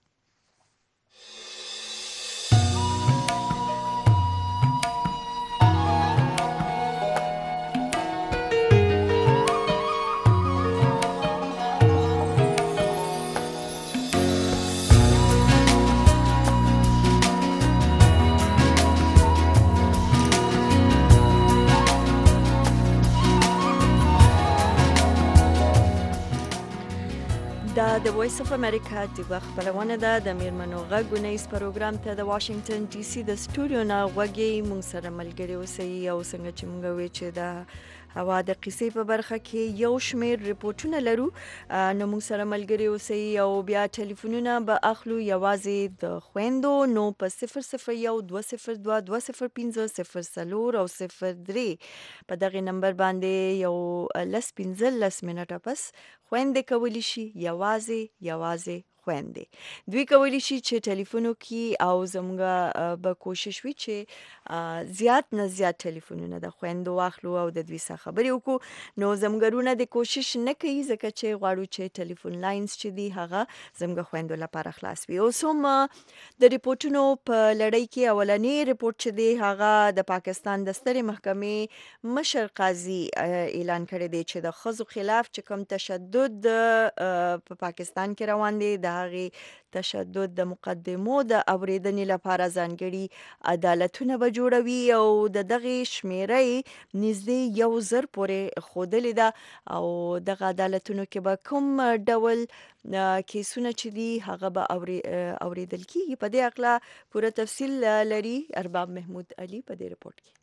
دا د وایس اف امریکا د خبرونه ده د میرمنو غږونیز پروګرام ته د واشنگټن ډي سي د سټوډیو نه غوږی مونږ سره ملګری اوسئ او څنګه چې مونږ وی چې د هوا د قصې په برخه کې یو شمیر ریپورتونه لرو نو مونږ سره ملګری اوسئ او بیا ټلیفونونه به اخلو یوازې د خويندو نو په 001 202 205 0 او 03 په دغه نمبر باندې یو لس 15 منټه پس خويندې کولی شي یوازې خويندې دوی کولی شي چې ټلیفونو کې او زموږ به کوشش وي چې زیات نه زیات ټلیفونونه د خويندو واخلو او د دوی سره خبرې وکړو نو زموږرونه د کوشش نه کوي ځکه چې غواړو چې ټلیفون لاینز چې دی هغه زموږ خويندو لپاره خلاص وي. اوس هم د ریپورتونو په لړۍ کې اولنی ریپورت چې دی هغه د پاکستان د سترې محکمې مشر قاضي اعلان کړی دی چې د ښځو خلاف چې کوم تشدد په پاکستان کې روان دی د هغې تشدد د مقدمو د اوریدنې لپاره ځانګړي عدالتونه به جوړوي او د دغې شمیرې نږدې 1000 پورې ښودلې ده او دغه عدالتونو کې به کوم ډول کیسونه چې دي هغه به اوریدل کیږي. په دې اړه پوره تفصیل لري ارباب محمود علي په دې رپورت کې.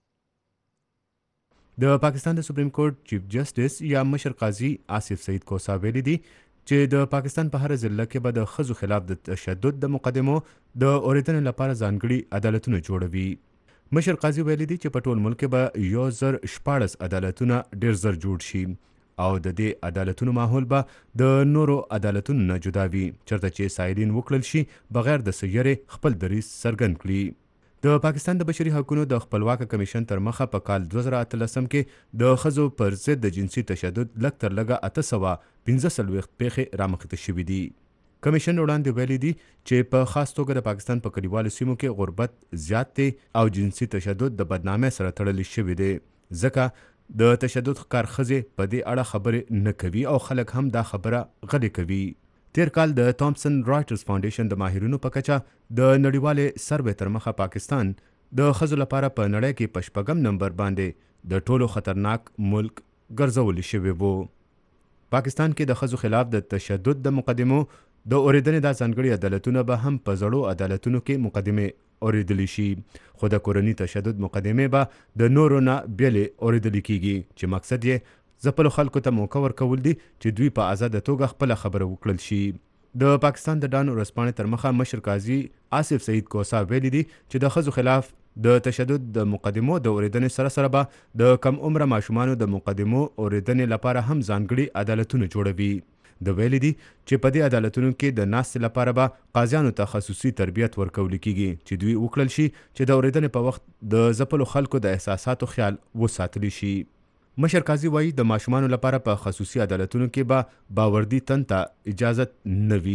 د پاکستان د سپریم کورټ چیف جسټس یا مشر قاضي آصف سعید کوسا ویلي دي چې د پاکستان په هر ضلع کې به د ښځو خلاف د تشدد د مقدمو د اوریدنې لپاره ځانګړي عدالتونه جوړوي. مشر قاضي ویلي دي چې په ټول ملک به 1014 عدالتونه ډیر زر جوړ شي او د دې عدالتونو ماحول به د نورو عدالتونو نه جدا وي چرته چې سایلین وکړل شي بغیر د سیارې خپل دریځ څرګند کړي. د پاکستان د بشري حقوقو د خپلواک کمیشن تر مخه په کال 2013 کې د ښځو پر ضد د جنسي تشدد لږ تر لږه 815 پیښې رامخته شوې دي. کمیشن وړاندې ویلي دي چې په خاص توګه د پاکستان په کلیوالو سیمو کې غربت زیات دی او جنسي تشدد د بدنامۍ سره تړلی شوی دی ځکه د تشدد ښکار ښځې په دې اړه خبرې نه کوي او خلک هم دا خبره غلې کوي. تیر کال د تامسن رایټرز فاونډیشن د ماهرینو په کچه د نړیوالې سروې تر مخه پاکستان د ښځو لپاره په نړۍ کې په 8 نمبر باندې د ټولو خطرناک ملک ګرځول شوی وو. پاکستان کې د ښځو خلاف د تشدد د مقدمو د اوریدنې دا ځانګړي عدالتونه به هم په زړو عدالتونو کې مقدمې اوریدلی شي، خو د کورني تشدد مقدمې به د نورو نه بیلې اوریدلی کیږي چې مقصد یې ځپلو خلکو ته موقع ورکول دي چې دوی په آزاده توګه خپله خبره وکړل شي. د پاکستان د ډان ورځپاڼې تر مخه مشر قاضي آصف سعید کوسا ویلي دي چې د ښځو خلاف د تشدد د مقدمو د اوریدنې سره سره به د کم عمره ماشومانو د مقدمو اوریدنې لپاره هم ځانګړي عدالتونه جوړوي. د ویلي دي چې په دې عدالتونو کې د ناستې لپاره به قاضیانو ته خصوصي تربیت ورکول کیږي چې دوی وکړل شي چې د اوریدنې په وخت د ځپلو خلکو د احساساتو خیال وساتلی شي. مشر قاضي وایي د ماشومانو لپاره په خصوصي عدالتونو کې به باوردي تن ته اجازت نه وي.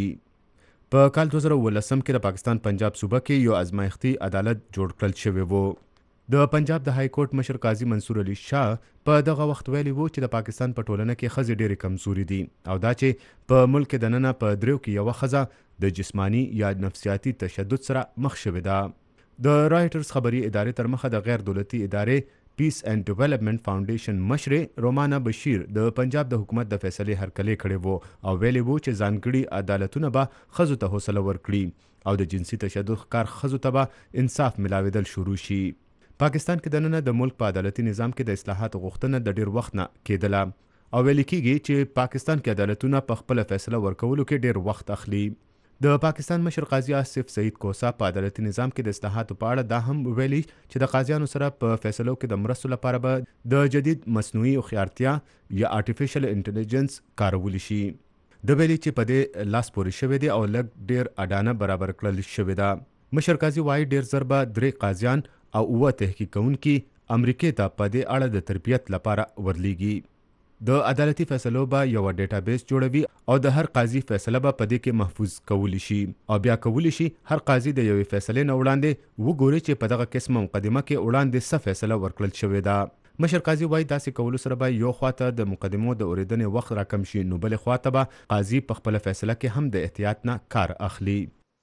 په کال 2018 کې د پاکستان پنجاب صوبه کې یو ازمایښتي عدالت جوړ کړل شوی و. د پنجاب د های کورټ مشر قاضي منصور علي شاه په دغه وخت ویلي وو چې د پاکستان په ټولنه کې ښځې ډېرې کمزوري دي او دا چې په ملک کې دننه په دریو کې یوه ښځه د جسمانی یا نفسیاتي تشدد سره مخ شوې ده. د رایټرز خبري ادارې تر مخه د غیر دولتي ادارې پیس اینڈ ډیولپمنٹ فاونډیشن مشرې رومانا بشیر د پنجاب د حکومت د فیصلې هرکلی کړی وو او ویلي وو چې ځانګړي عدالتونه به ښځو ته حوصله ورکړي او د جنسي تشدد ښکار ښځو ته به انصاف ملاوېدل شروع شي. پاکستان کې دننه د ملک په عدالتي نظام کې د اصلاحاتو غوښتنه د ډیر وخت نه کېدله او ویل کېږي چې پاکستان کې عدالتونه په خپله فیصله ورکولو کې ډیر وخت اخلي. د پاکستان مشر قاضي آصف سعید کوسا په عدالتي نظام کې د اصلاحاتو په اړه دا هم ویلي چې د قاضیانو سره په فیصلو کې د مرستو لپاره به د جدید مصنوعي هوښیارتیا یا آرټیفیشل انټیلیجنس کارول شي. د ویلي چې په دې لاس پورې شوی دی او لږ ډیر اډانه برابر کړل شوې ده. مشر قاضي وایي ډیر زر به 3 قاضیان او 9 تحقیق کوونکي امریکې ته په دې اړه د تربیت لپاره ورلیږي. د عدالتي فیصلو به یو ډیټابیس جوړوي او د هر قاضي فیصله به په دې کې محفوظ کولی شي او بیا کولی شي هر قاضي د یوې فیصلې نه وړاندې وګوري چې په دغه قسمه مقدمه کې وړاندې څه فیصله ورکړل شوې ده. مشر قاضي وایي داسې کولو سره به یو خواته د مقدمو د اوریدنې وخت راکم شي نو بلې خواته به قاضي په خپله فیصله کې هم د احتیاط نه کار اخلي.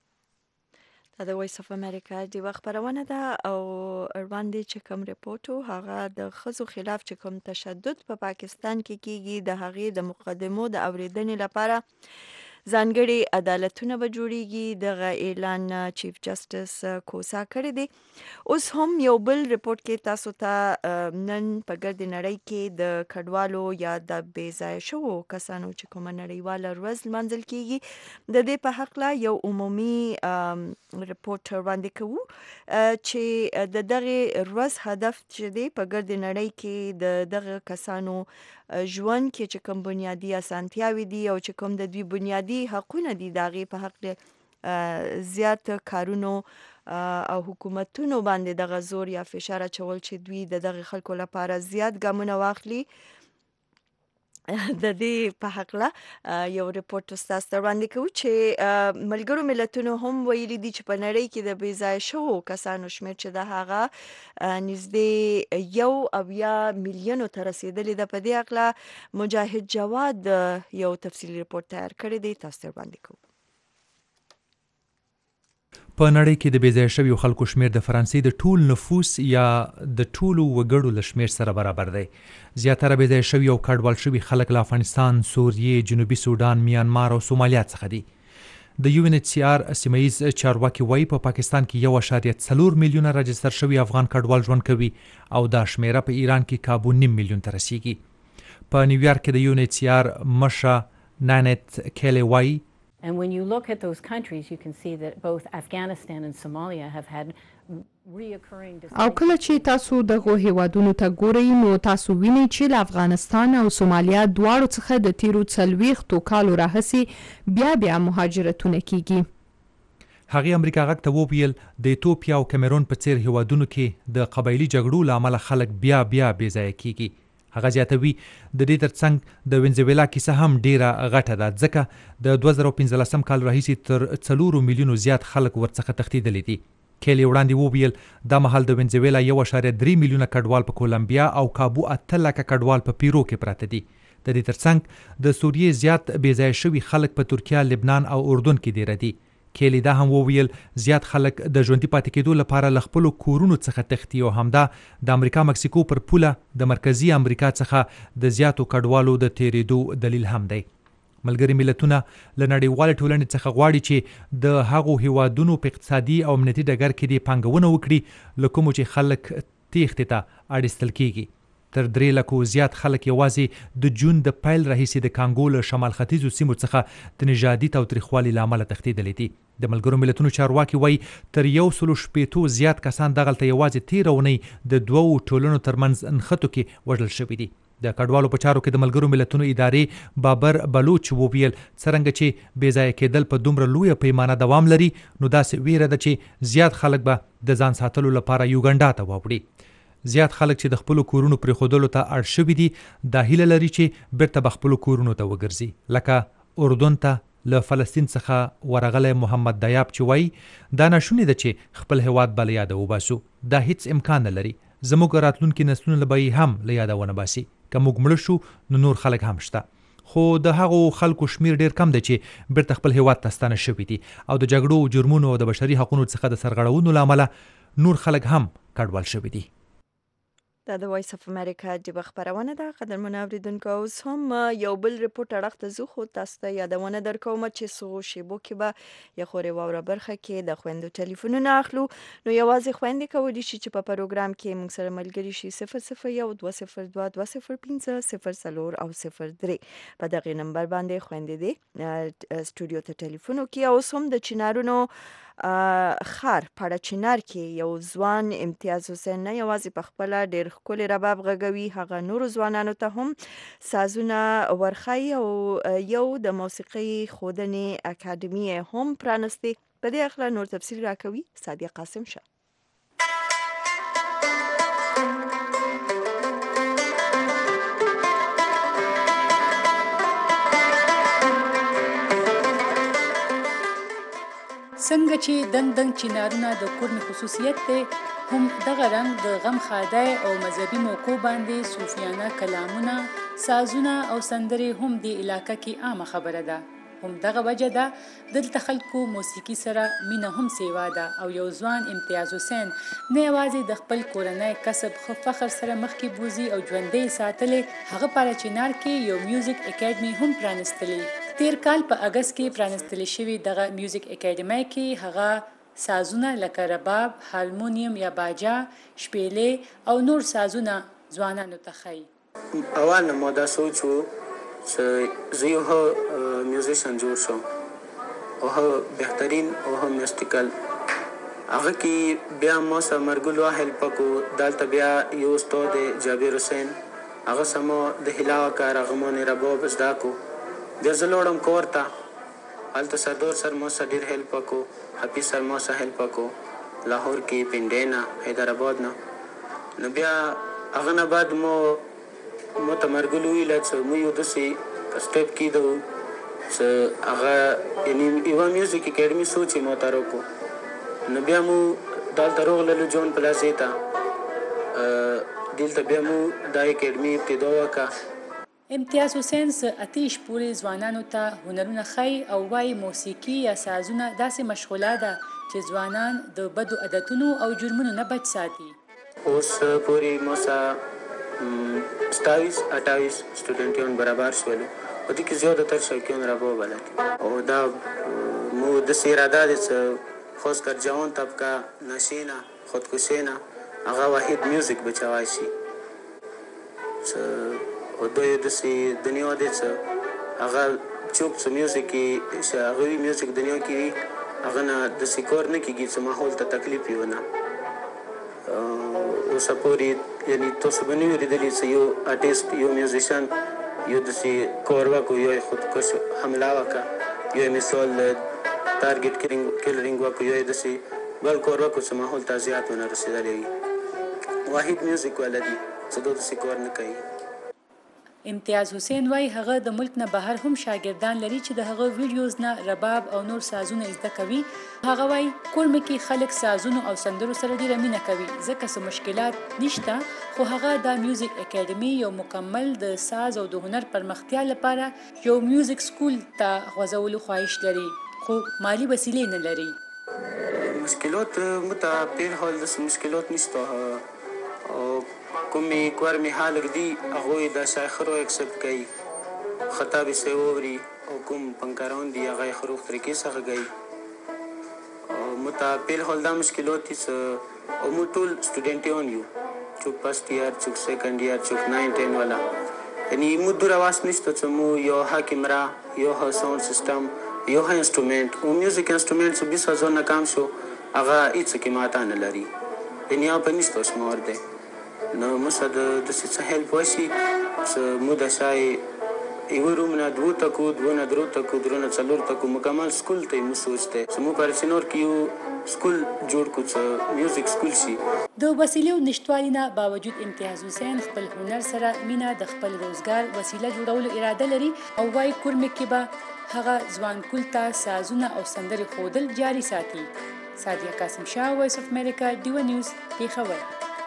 دا د وایس اف امریکا دی خبرونه ده او وړاندې چې کوم ریپورت هغه د ښځو خلاف چې کوم تشدد په پاکستان کې کیږي د هغې د مقدمو د اوریدنې لپاره ځانګړي عدالتونه به جوړیږي. دغه اعلان چیف جسټس کوسا کړی دی. اوس هم یو بل ریپورت کې تاسو ته نن په ګرد نړۍ کې د کډوالو یا د بې ځایه شوو کسانو چې کومه نړیواله ورځ لمانځل کیږي د دې په هکله یو عمومي ریپورت وړاندې کوو چې د دغه ورځ هدف چې دی په ګرد نړۍ کې د دغه کسانو ژوند کې چې کوم بنیادی اسانتیاوې دي او چې کوم د دوی بنیادی حقونه دي د هغې په حق زیات کارونو او حکومتونو باندې دغه زور یا فشار اچول چې دوی د دغه خلکو لپاره زیات ګامونه واخلي. د دې په هکله یو ریپورت تاسو ته وړاندې کوو چې ملګرو ملتونو هم ویلي دي چې په نړۍ کې د بې ځایه شوو کسانو شمېر چې د هغه نږدې 1 میلیونو ته رسېدلی ده. په دې هکله مجاهد جواد یو تفصیلي ریپورت تیار کړی دی، تاسو ته وړاندې کوو. په نړۍ کې د بې ځایه شویو خلکو شمیر د فرانسې د ټول نفوس یا د ټولو وګړو له شمیر سره برابر دی. زیاتره بې ځایه شوي او کډوال شوي خلک له افغانستان، سوریې، جنوبي سودان، میانمار او سومالیا څخه دي. د UNHCR سیمه ییز چارواکي وایي په پاکستان کې 1.4 میلیونه راجستر شوي افغان کډوال ژوند کوي او دا شمیره په ایران کې کابو 9 میلیون ته رسیږي. په نیویارک کې د UNHCR مشره نانت کیلی وایي And when you look at those countries, you can see that both Afghanistan and Somalia have had reoccurring او کله چې تاسو دغه هیوادونو ته ګورئ نو تاسو وینئ چې له افغانستان او سومالیا دواړو څخه د تیرو 40 کالو راهیسې بیا مهاجرتونه کیږي. هغې امریکا غږ ته وویل د ایتوپیا او کیمرون په څیر هیوادونو کې د قبایلي جګړو له امله خلک بیا بې ځایه کیږي. هغه زیاتوي د دې ترڅنګ د وینزویلا کیسه هم ډیره غټه ده ځکه د 2015 کال راهیسې تر 4 میلیونو زیات خلک ورڅخه تښتېدلي دي. کیلی وړاندې وویل دا مهال د وینزویلا 1.3 میلیونه کډوال په کولمبیا او کابو 8 لکه کډوال په پیرو کې پراته دي. د دې ترڅنګ د سوریې زیات بې ځایه شوي خلک په ترکیه، لبنان او اردن کې ډیره دي. کیلی دا هم وویل زیات خلک د ژوندي پاتې کېدو لپاره له خپلو کورونو څخه تښتي او همدا د امریکا مکسیکو پر پوله د مرکزي امریکا څخه د زیاتو کډوالو د تیریدو دلیل هم دی. ملګري ملتونه له نړیوالې ټولنې څخه غواړي چې د هغو هیوادونو په اقتصادي او امنیتي ډګر کې د پانګونه وکړي له کومو چې خلک تیښتې ته اړ کیږي. تر 3 لکو زیات خلک یوازې د جون د پیل راهیسې د کانګو له شمال ختیځو سیمو څخه د نژادي تاوتریخوالي له امله تښتېدلي دي. د ملګرو ملتونو چارواکي وایي تر 160 زیات کسان دغلته یوازې تېره اونۍ د 2 ټولنو ترمنځ نښتو کې وژل شوي دي. د کډوالو په چارو کې د ملګرو ملتونو ادارې بابر بلوچ وویل څرنګه چې بې ځایه کېدل په دومره لویه پیمانه دوام لري نو داسې ویره ده چې زیات خلک به د ځان ساتلو لپاره یوګنډا ته واوړي. زیات خلک چې د خپلو کورونو پرېښودلو ته اړ شوي دي دا هیله لري چې بیرته به خپلو کورونو ته وګرځي. لکه اردن ته له فلسطین څخه ورغلی محمد دیاب چې وایي دا ناشونې ده چې خپل هیواد به له یاده وباسو. دا هیڅ امکان نه لري. زموږ راتلونکي نسلونه به یې هم له یاده ونه باسي. که موږ مړه شو نو نور خلک هم شته. خو د هغو خلکو شمیر ډیر کم دی چې بیرته خپل هیواد ته ستانه شوي دي او د جګړو، جرمونو او د بشري حقونو څخه د سرغړونو له امله نور خلک هم کډوال شوي دي. دا د وایس اف امریکا ډیبه خبرونه ده. قدرمن اوریدونکو اوس هم یو بل ریپورت اړخ ته ځو، خو تاسو ته یادونه درکوم چې څو شیبو کې به یو خوري واوره برخه کې د خويندو ټلیفونونه اخلو. نو یوازې خويندې کولی شي چې په پروګرام کې موږ سره ملګري شي 001 202 205 0 او 03 په دغه نمبر باندې خويندې دي سټوډیو ته ټلیفون وکي. اوس هم د چنارونو خار پړه چنار کې یو ځوان امتیاز حسین نه یوازې په خپل ډېر ښکلی رباب غږوي، هغه نورو ځوانانو ته هم سازونه ورښایي او یو د موسیقۍ ښودنې اکاډمي هم پرانستې. په دې اړه نور تفصیل راکوي سادیه قاسم شاه. څنګه چې دنګ چنارونه د کورن خصوصیت دی، هم دغه رنګ د غم خادای او مذهبي موقع باندې صوفیانه کلامونه، سازونه او سندرې هم د علاقه کې عامه خبره ده. هم دغه وجه ده دلته خلکو موسیقي سره مینه هم سیوا ده او یو ځوان امتیاز حسین نه یوازې د خپل کورنۍ کسب خو فخر سره مخکې بوزي او ژوندۍ ساتلې، هغه په چنار کې یو میوزیک اکیډمي هم پرانستلې. تیر کال په اگست کې پرانستل شوی دغه میوزیک اکیډمي کې هغه سازونه لکه رباب، هارمونیم یا باجا، شپېلې او نور سازونه ځوانانو ته ښایي. اول ما دا سوچ و چې زه یو میوزیشن جوړ شم او بهترین او میوزیکل هغه کې بیا ما سره مرګلو هیلپ کو. دلته بیا یو استاد جابر حسین هغه سمو د هلاوه کار هغه مونږ رباب زده کو. بیا زه لاړم کور ته، هلته سردار سر ما سره ډېر هیلپ وکړو، حفیظ سر ما سره هیلپ وکړو، لاهور کې، پنډۍ نه، حیدرآباد نه. نو بیا هغه نه بعد مو ته مرګلو ویله چې موږ یو داسې سټیپ کېدو چې هغه یعنې یوه میوزیک اکیډمي سوچ یې ما ته راکړو. نو بیا مو دلته راغللو جون پلازې ته، دلته بیا مو دا اکیډمي ابتدا وکړه. امتیاز حسین اتیش پوری ځوانانو ته هنرونه ښایي او وایي موسیقي یا سازونه داسې مشغوله ده چې ځوانان د بدو عادتونو او جرمونو نه بچ ساتي. اوس پوری ما سره 27-28 سټوډنټان برابر شولو، په دې کې زیاتره شوقیان رباب بلد او دا مو داسې اراده ده چې خاص کر جوان طبقه نشې نه، خودکشي نه، هغه واحد میوزیک بچوای شي. او دوی داسې دنیا دی چې هغه چوک څه میوزیک چې هغه وي میوزیک دنیا کې وي هغه نه داسې کار نه کېږي چې ماحول ته تکلیف وي ونه. اوسه پورې یعنې تاسو به نه وي لیدلي چې یو آرټسټ یو میوزیشن یو داسې کار وکړو، یو یې خودکش حمله وکړه، یو یې مثال ټارګېټ کلرینګ وکړو، یو یې داسې بل کار وکړو چې ماحول ته زیات ونه رسېدلی وي. واحد میوزیک والا دي چې دا داسې کار نه کوي. امتیاز حسین وای هغه د ملک نه بهر هم شاګردان لري چې د هغه ویډیوز نه رباب او نور سازونه زده کوي. هغه وای کورم کې خلک سازونو او سندرو سره ډیره مینه کوي ځکه څه مشکلات نشته، خو هغه د میوزیک اکیډمي یو مکمل د ساز او د هنر پرمختیا لپاره یو میوزیک سکول ته غوځولو خواهش لري، خو مالی وسیلې نه لري. مشکلات متعاپیر حال داسې مشکلات نشته او کومې کورمې حالک دي هغوی د شاخرو اکسپټ کوي، خطا به سې ووري او کوم فنکاران دي هغه یې ښه روغ طریقې څخه کوي. موږ ته په الحال دا مشکلات دي چې موږ ټول سټوډنټیان یو، څوک فرست ایئر، څوک سیکنډ ایئر، څوک 9-10 والا. یعنی موږ دوره واس نشته چې موږ یو ښه کیمره، یو ښه ساوند سیسټم، یو ښه انسټرومنټ او میوزیک انسټرومنټ چې 20,000 نه کم شو هغه هېڅ قیمت نه لري. یعنی هغه په نشته شمار دی. نو موږ ته داسې څه هیلپ وشي چې موږ د شای یو روم نه 2 تکو، 2 نه 3 تکو، 3 نه 4 تکو مکمل سکول ته موږ سوچته چې موږ پر سینور کې یو سکول جوړ کړو چې میوزیک سکول شي. د وسیلو نشټوالي نه باوجود امتیاز حسین خپل هنر سره مینا د خپل روزګار وسیله جوړولو اراده لري او وايي کورمه کې به هغه ځوان کول ته سازونه او سندرې خودل جاري ساتي. سادیه قاسم شاه، وایس اف امریکا، ډیو نیوز، پیښور.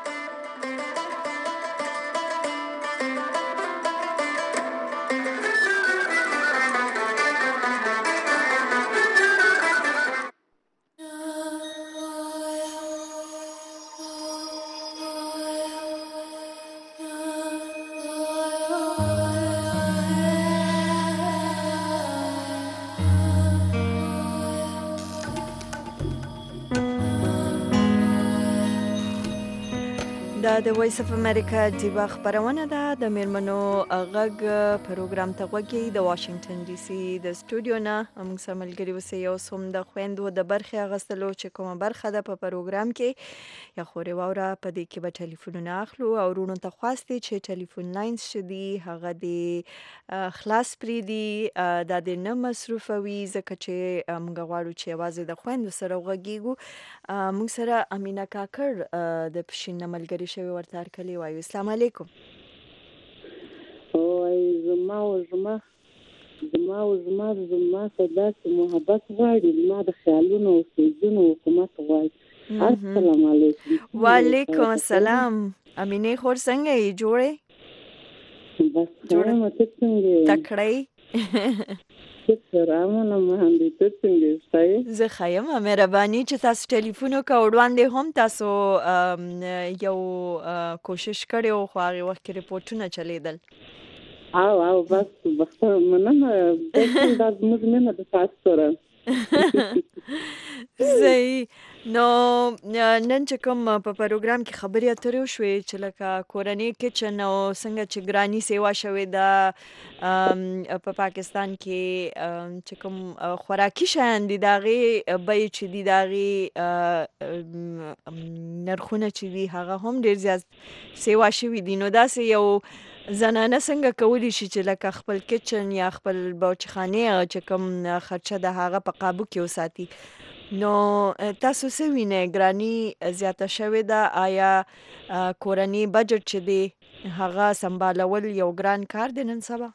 دا د وایس اف امریکا دیوا خبرونه ده. د میرمنو غږ پروګرام ته غوږی د واشنگټن ډي سي د سټوډیو نه موږ سره ملګری اوسئ. یو سوم د خويندو د برخې اغستلو چې کومه برخه ده په پروګرام کې یا خوري واوره په دې کې به ټلیفونونه اخلو او ورونو ته خواستي چې ټلیفون لاینز شدي هغه د خلاص پری دي د دې نه مصرفوي ځکه چې موږ غواړو چې आवाज د خويندو سره غږیږو. موږ سره امینه کاکړ د پښین ملګری شوی ورته کلی وایو. السلام علیکم. وای زما صدا چې محبت غواړي، زما د خیالونو او سوزونو حکومت غواړي. السلام علیکم. وعلیکم السلام. امینه خور څنګه یې جوړه؟ بس جوړه مته څنګه تکړی سلامونه مهندې ته څنګه ستای؟ زه خیم مهرباني چې تاسو ټلیفون وکړ وړاندې هم تاسو یو کوشش کړو خو هغه وخت کې ریپورتونه چلیدل. او بس بخته مننه دا زموږ نه د تاسو سره صحیح. نو نن چې کوم په پروګرام کې خبرې اترې وشوې چې لکه کورنۍ کچن او څنګه چې ګرانی سیوا شوې ده په پاکستان کې چې کوم خوراکي شیان دي داغي بیې چې دي داغي نرخونه چې دي هغه هم ډیر زیات سیوا شوي دي. نو داسې یو زنانه څنګه کولی شي چې لکه خپل کچن یا خپل باوچخانه چې کوم خرچه ده هغه په قابو کې وساتي؟ نو تاسو څه وینئ ګرانی زیاته شوې ده؟ آیا کورنۍ بجټ چې دی هغه سمبالول یو ګران کار دی نن سبا؟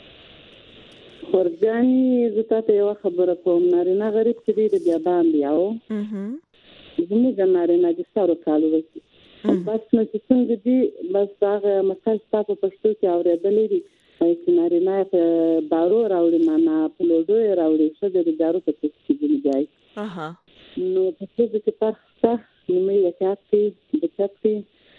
ورګانی زه تاسو یو خبره کوم، نارینه غریب چې دی د بیا باندې او زموږ نارینه د سارو کالو وسی بس نو چې څنګه دی بس هغه مثال تاسو په پښتو کې اورېدلې دي چې نارینه په بارو راوړي نه په لوډو راوړي څه د دارو په څه کې دی. نو په څه کې پرخه نیمه یکاتي بچاتي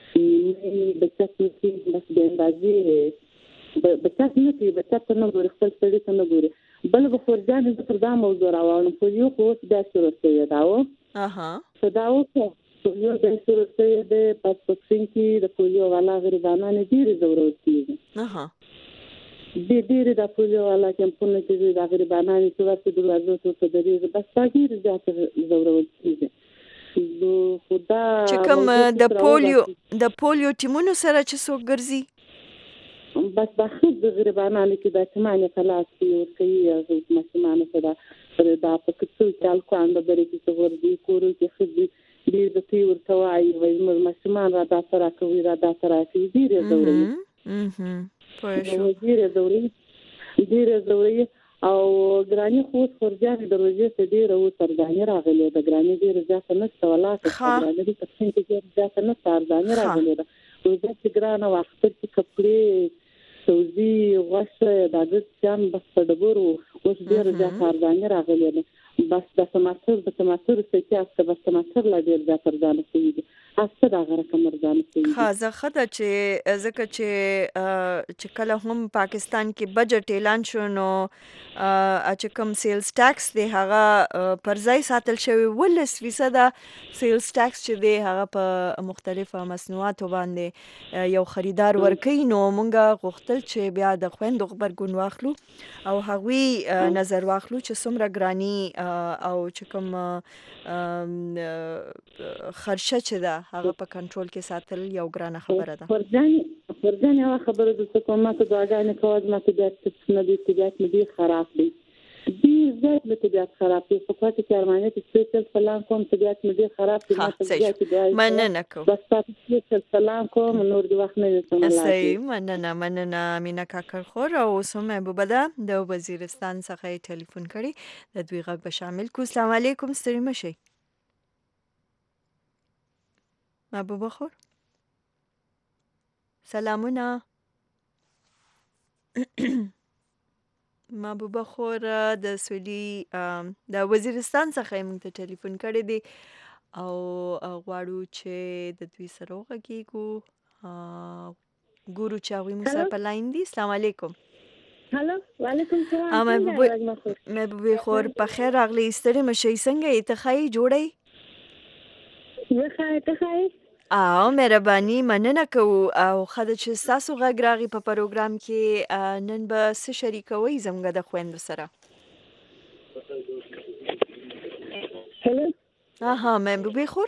بس د اندازې بچات نه ګوري خپل سړي ته نه ګوري بل به خورجان د پر دا موضوع راوړم خو یو خو دا شروع شوی داو صداو ته یو د شروع شوی د پاسپورټین کې د پولیو والا غریبانو نه ډیر ضرورت کیږي. ډېر د پولیو والا کمپونه چې د غریبانو چې ورته د ورځو ته د دې بس تاګیر ځکه ضرورت کیږي. نو خدا چې کوم د پولیو ټیمونو سره چې څوک ګرځي بس باخد د غریبانو کې د چمانه خلاص یو کوي او مسلمانانو سره دا په کڅو چال کوان د درې کې وردي کورو کې خدي دې د تیور توای وای مسلمان را دا سره کوي را دا سره کوي ډیره ضروري ډیره ضروري او ګرانی خو خورجان د روزي څخه ډیره و ترځانه راغلي د ګرانی ډیره ځکه نه ستولاته ګرانی د تخنیک کې ځکه نه ترځانه راغلي دا روزي چې ګرانه وخت کې کپړې سوزي غوښه د دې ځان بس په ډبرو اوس ډیره ځکه ترځانه راغلي بس د ټماټر سکه است بس ټماټر لا ډیر ځا پر ځان کوي است دا غره کمر ځان کوي خازه خدای چې ځکه چې کله هم پاکستان کې بجټ اعلان شو نو چې کوم سیلز ټیکس دی هغه پر ځای ساتل شوی 10% سیلز ټیکس چې دی هغه په مختلفه مصنوعاتو باندې یو خریدار ورکوي نو مونږه غوښتل چې بیا د خويندو خبرګون واخلو او هغوی نظر واخلو چې څومره ګرانی او چې کوم خرچه چې ده هغه په کنټرول کې ساتل یو ګرانه خبره ده فرجان یو خبره د حکومت د اګانې کوز ما ته د طبيعت مدي خراب دي زیات له طبيعت خراب دي په پاتې کې ارمانه چې سپیشل سلام کوم طبيعت مدي خراب دي ما ته زیات دی مننه کوم بس سپیشل سلام کوم نور دی وخت نه وسم صحیح مننه مینا کاکر خور او سومه بوبدا د وزیرستان څخه ټلیفون کړي د دوی غږ به شامل کو السلام علیکم ستړي مشي محبوبه خور سلامونه محبوبه خور د سویلي د وزیرستان څخه موږ ته ټلیفون کړی دی او غواړو چې د دوی سره وغږیږو ګورو چې هغوی موږ سره په لاین دي السلام علیکم هلو وعلیکم السلام محبوبه خور په خیر راغلی ستړي مشي څنګه یې ته ښایي جوړی ته ښایي مهرباني مننه کوو او خدای چې تاسو غږ راغی په پروګرام کې نن به څه شریکوي زموږ د خويندو سره هلو محبوبه خور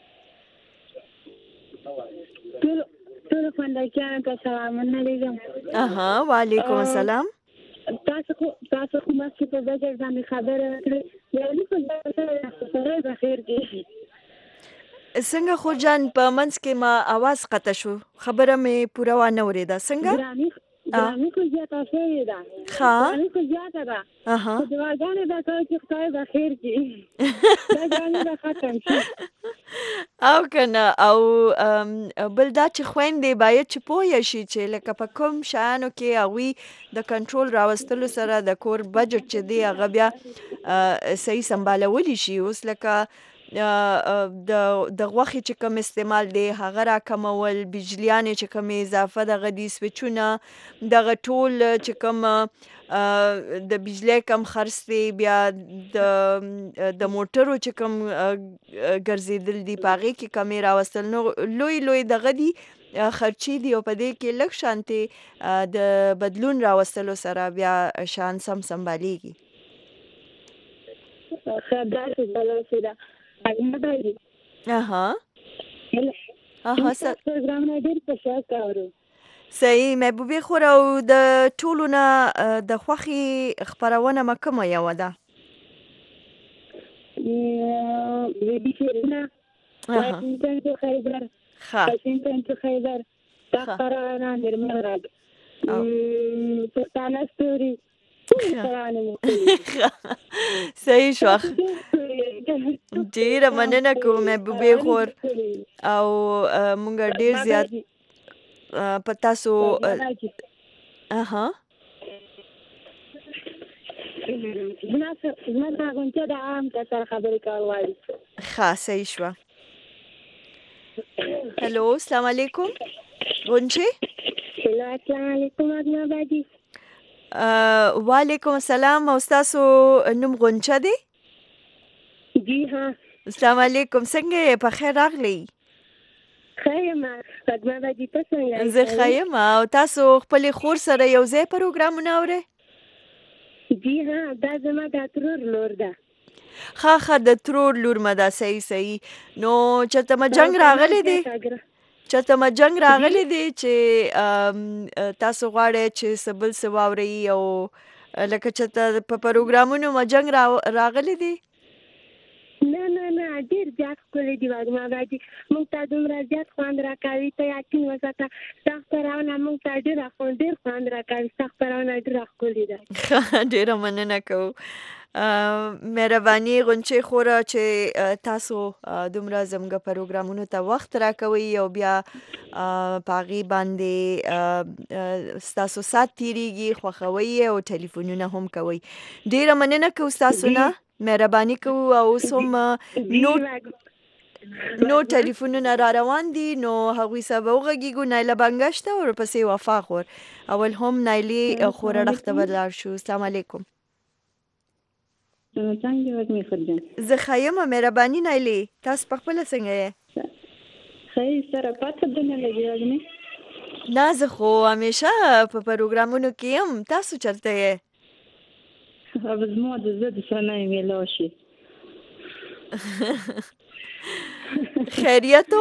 ټول خوندکیان ته سلامونه لېږم وعلیکم السلام تاسو خو مخکې په بجټ باندې خبره کړې یو لیکل سره بخیر دي څنګه خو جان په منځ کې ما आवाज قطع شو خبره مې پوره وانه اوریده څنګه ګرامي خو زیاته شوې ده ګرامي خو زیاته ده دعاګانې دا کوي چې خدای به خیر کړي دا ګرامي به ختم شي او کنه او بل دا چې خويندې باید چې پوه شي چې لکه په کوم شانو کې هغوی د کنټرول راوستلو سره د کور بجټ چې دی هغه بیا صحیح سمبالولی شي اوس لکه د غوښې چې کوم استعمال دی هغه را کمول بجلیانې چې کوم اضافه دغه دي سویچونه دغه ټول چې کوم د بجلی کم خرڅ دی بیا د موټرو چې کوم ګرځېدل دي په هغې کې کمې راوستل نو لوی دغه دي خرچې دي او په دې کې لږ شانتې د بدلون راوستلو سره بیا شان سمبالیږي صحیح محبوبه خور او د ټولو نه د خوښې خپرونه ما کومه یوه ده بیبي شیرینه واشنگټن تو خیبر دا خبرونه نرمه راځي پښتانه ستوري صحیح شو ډیره مننه کوم محبوبه خور او مونږ ډیر زیات په تاسو صحیح شو هلو السلام علیکم غونچه السلام علیکم ادنا باجی وعلیکم السلام او تاسو نوم غونچه دی جی ها السلام علیکم څنګه په خیر راغلی خیم ادنا باجی تاسو څنګه زه خیم او تاسو خپل خور سره یو ځای پروګرامونه اورئ جی ها دا زما د ترور لور ده ښه د ترور لور مده صحیح نو چېرته ما جنګ راغلی دی چې تاسو غواړئ چې څه بل څه واورئ او لکه چېرته په پروګرامونو ما جنګ راغلی دی نه ډېر زیات ښکلی دي وږمه باجي موږ ته دومره زیات خوند راکوي ته یقین وساته ستا خپرونه موږ ته ډېر خوند راکوي ستا خپرونه ډېره ښکلې ده ډېره مننه کوو مهرباني غونچې خوره چې تاسو دومره زموږ پروګرامونو ته وخت راکوئ او بیا په هغې باندې ستاسو ساعت تېرېږي خوښوئ او ټلیفونونه هم کوئ ډېره مننه کوو ستاسو نه مهرباني کوو او سم نو ټلیفونونه را روان دي نو هغوی سبا وغږیږو. نایله بنګشته ورپسې وفا خور. اول هم نایلې خور اړخته به لاړ شو. السلام علیکم. څنګه وګمې خرجان؟ زه ښه یم مهرباني نایلې، تاسو په خپله څنګه یې؟ ښه سره پته ده نه لګي وګمې. نه زه خو همیشه په پروګرامونو کې یم، تاسو چېرته یې؟ زما د زړه د سره نه میلاو شي. خیریتو؟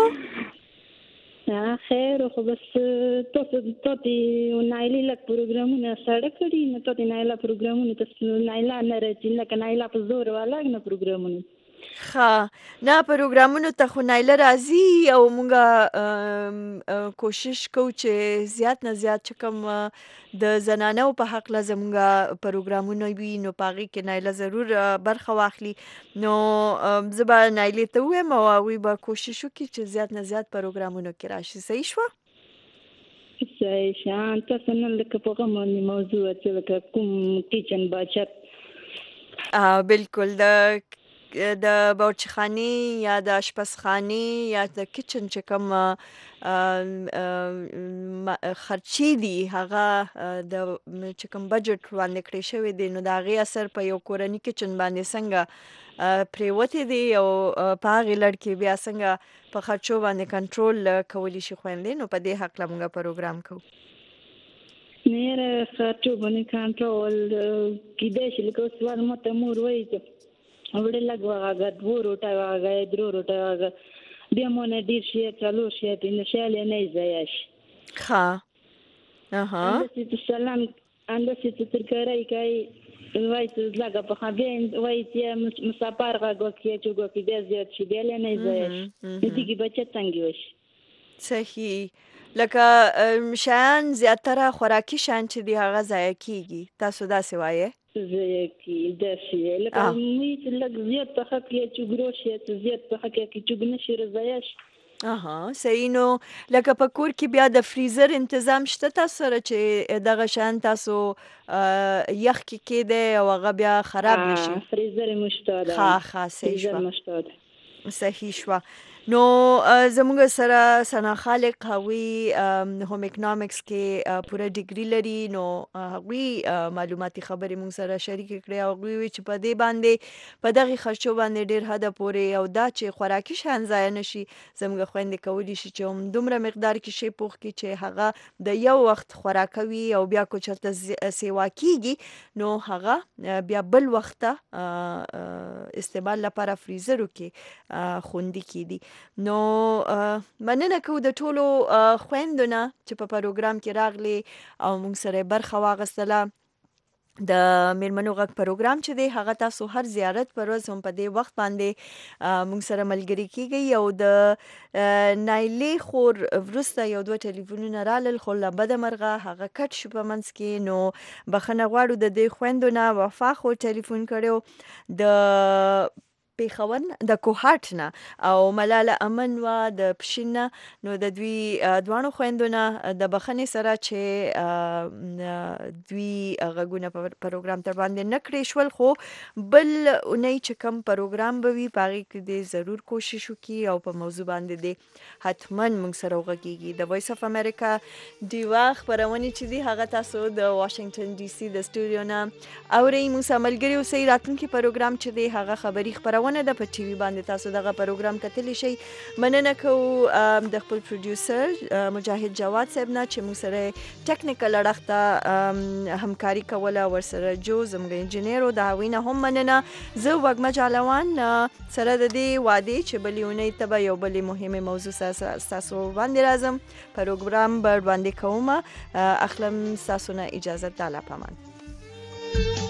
خیر خو بس تاسو نایلې لږ پروګرامونه ساړه کړي نو تاسو نایله پروګرامونه تاسو نایله نه راځي لکه نایله په زور والا نه پروګرامونه نه پروګرامونو ته خو نایله راځي او مونږ کوشش کوو چې زیات نه زیات چې کوم د زنانو په حق له زمونږ پروګرامونه وي نو په هغې کې نایله ضرور برخه واخلي. نو زه به نایلې ته ووایم او هغوی به کوشش وکړي چې زیات نه زیات پروګرامونو کې راشي. صحیح شوه؟ صحیح شه. تاسو نن لکه په هغه باندې موضوع چې لکه کوم کچن بچت بالکل د باورچیخانې یا د اشپزخانې یا د کچن چې کوم خرچې دي هغه د چې کوم بجټ وړاندې کړی شوی دی نو د هغې اثر په یو کورني کچن باندې څنګه پرېوتی دی او په هغې لړ کې بیا څنګه په خرچو باندې کنټرول کولی شي خویندې، نو په دې هکله موږ پروګرام کوو. نه خرچو باندې کنټرول کیدای شي لکه اوس ماته مور وایي چې وړې لږ وغږه 2 روټه وغږه 3 روټه وغږه بیا مونه ډېر شي 4 شي 5 شي نه ځای شي. ښه اندسې سلام اندسې ترکارای کوي وای ته لږه په خبرې وای چې مسافر غږ کې چې وګورې بیا زیات شي بیا نه ځای شي دې کې بچت څنګه وشي. صحیح. لکه شیان زیاتره خوراکي شیان چې دي هغه ضایع کېږي، تاسو داسې وایې؟ ضایع کېږي داسې لکه موږ چې لږ زیات په حق کې چوګرو شي زیات په حق کې چوګ نشي ضایع شي. صحیح. نو لکه په کور کې بیا د فریزر انتظام شته تاسو سره چې دغه شیان تاسو یخ کې کېدی او هغه بیا خراب نشي؟ فریزر مو شته ده. صحیح شوه. صحیح شوه. نو زموږ سره ثنا خالق هغوی هوم اکنامکس کې پوره ډیګري لري نو هغوی معلوماتي خبرې موږ سره شریکې کړې او هغوی وی چې په دې باندې په دغې خرچو باندې ډېر حده پورې او دا چې خوراکي شیان ضایع نشي زموږ خویندې کولی شي چې دومره مقدار کې شی پوخ کړي چې هغه د یو وخت خوراک وي او بیا کو چېرته سیوا کېږي نو هغه بیا بل وخت ته استعمال لپاره فریزرو کې خوندي کېدي. نو مننه کوو د ټولو خویندو نه چې په پروګرام کې راغلي او موږ سره برخه واخیستله. د میرمنو غږ پروګرام چې دی هغه تاسو هر زیارت پر ورځ هم په دې وخت باندې موږ سره ملګري کیږئ او د نایلې خور وروسته یو 2 ټلیفونونه رالل خو له بده مرغه هغه کټ شو په منځ کې نو بخښنه غواړو د دې خویندو نه. وفا خور ټلیفون کړی د پیښور د کوهاټ نه او ملاله امن و د پښین نه نو د دوی دوانو خویندو نه د بخښنې سره چې دوی غږونه په پروګرام تر باندې نه کړی شول خو بل اونۍ چې کوم پروګرام به وي په هغې کې دې ضرور کوشش وکړي او په موضوع باندې دې حتما موږ سره وغږیږي. د وایس اف امریکا ډیوا خپرونې چې دي هغه تاسو د واشنګټن ډي سي د سټوډیو نه اورئ. موږ سره ملګري اوسئ. راتلونکي پروګرام چې دی هغه خبري خپرونه ده په ټي وي باندې تاسو دغه پروګرام کتلی شئ. مننه کوو د خپل پروډیوسر مجاهد جواد صاحب نه چې موږ سره ټیکنیکل اړخ ته همکاري کوله ورسره جو زموږ انجینیر او د هغوی نه هم مننه. زه وږمه جالوان سره د دې وعدې چې بلې اونۍ ته به یو بلې مهمې موضوع ستاسو باندې راځم پروګرام به باندې کوم اخلم ستاسو نه اجازه. تعالی پامان.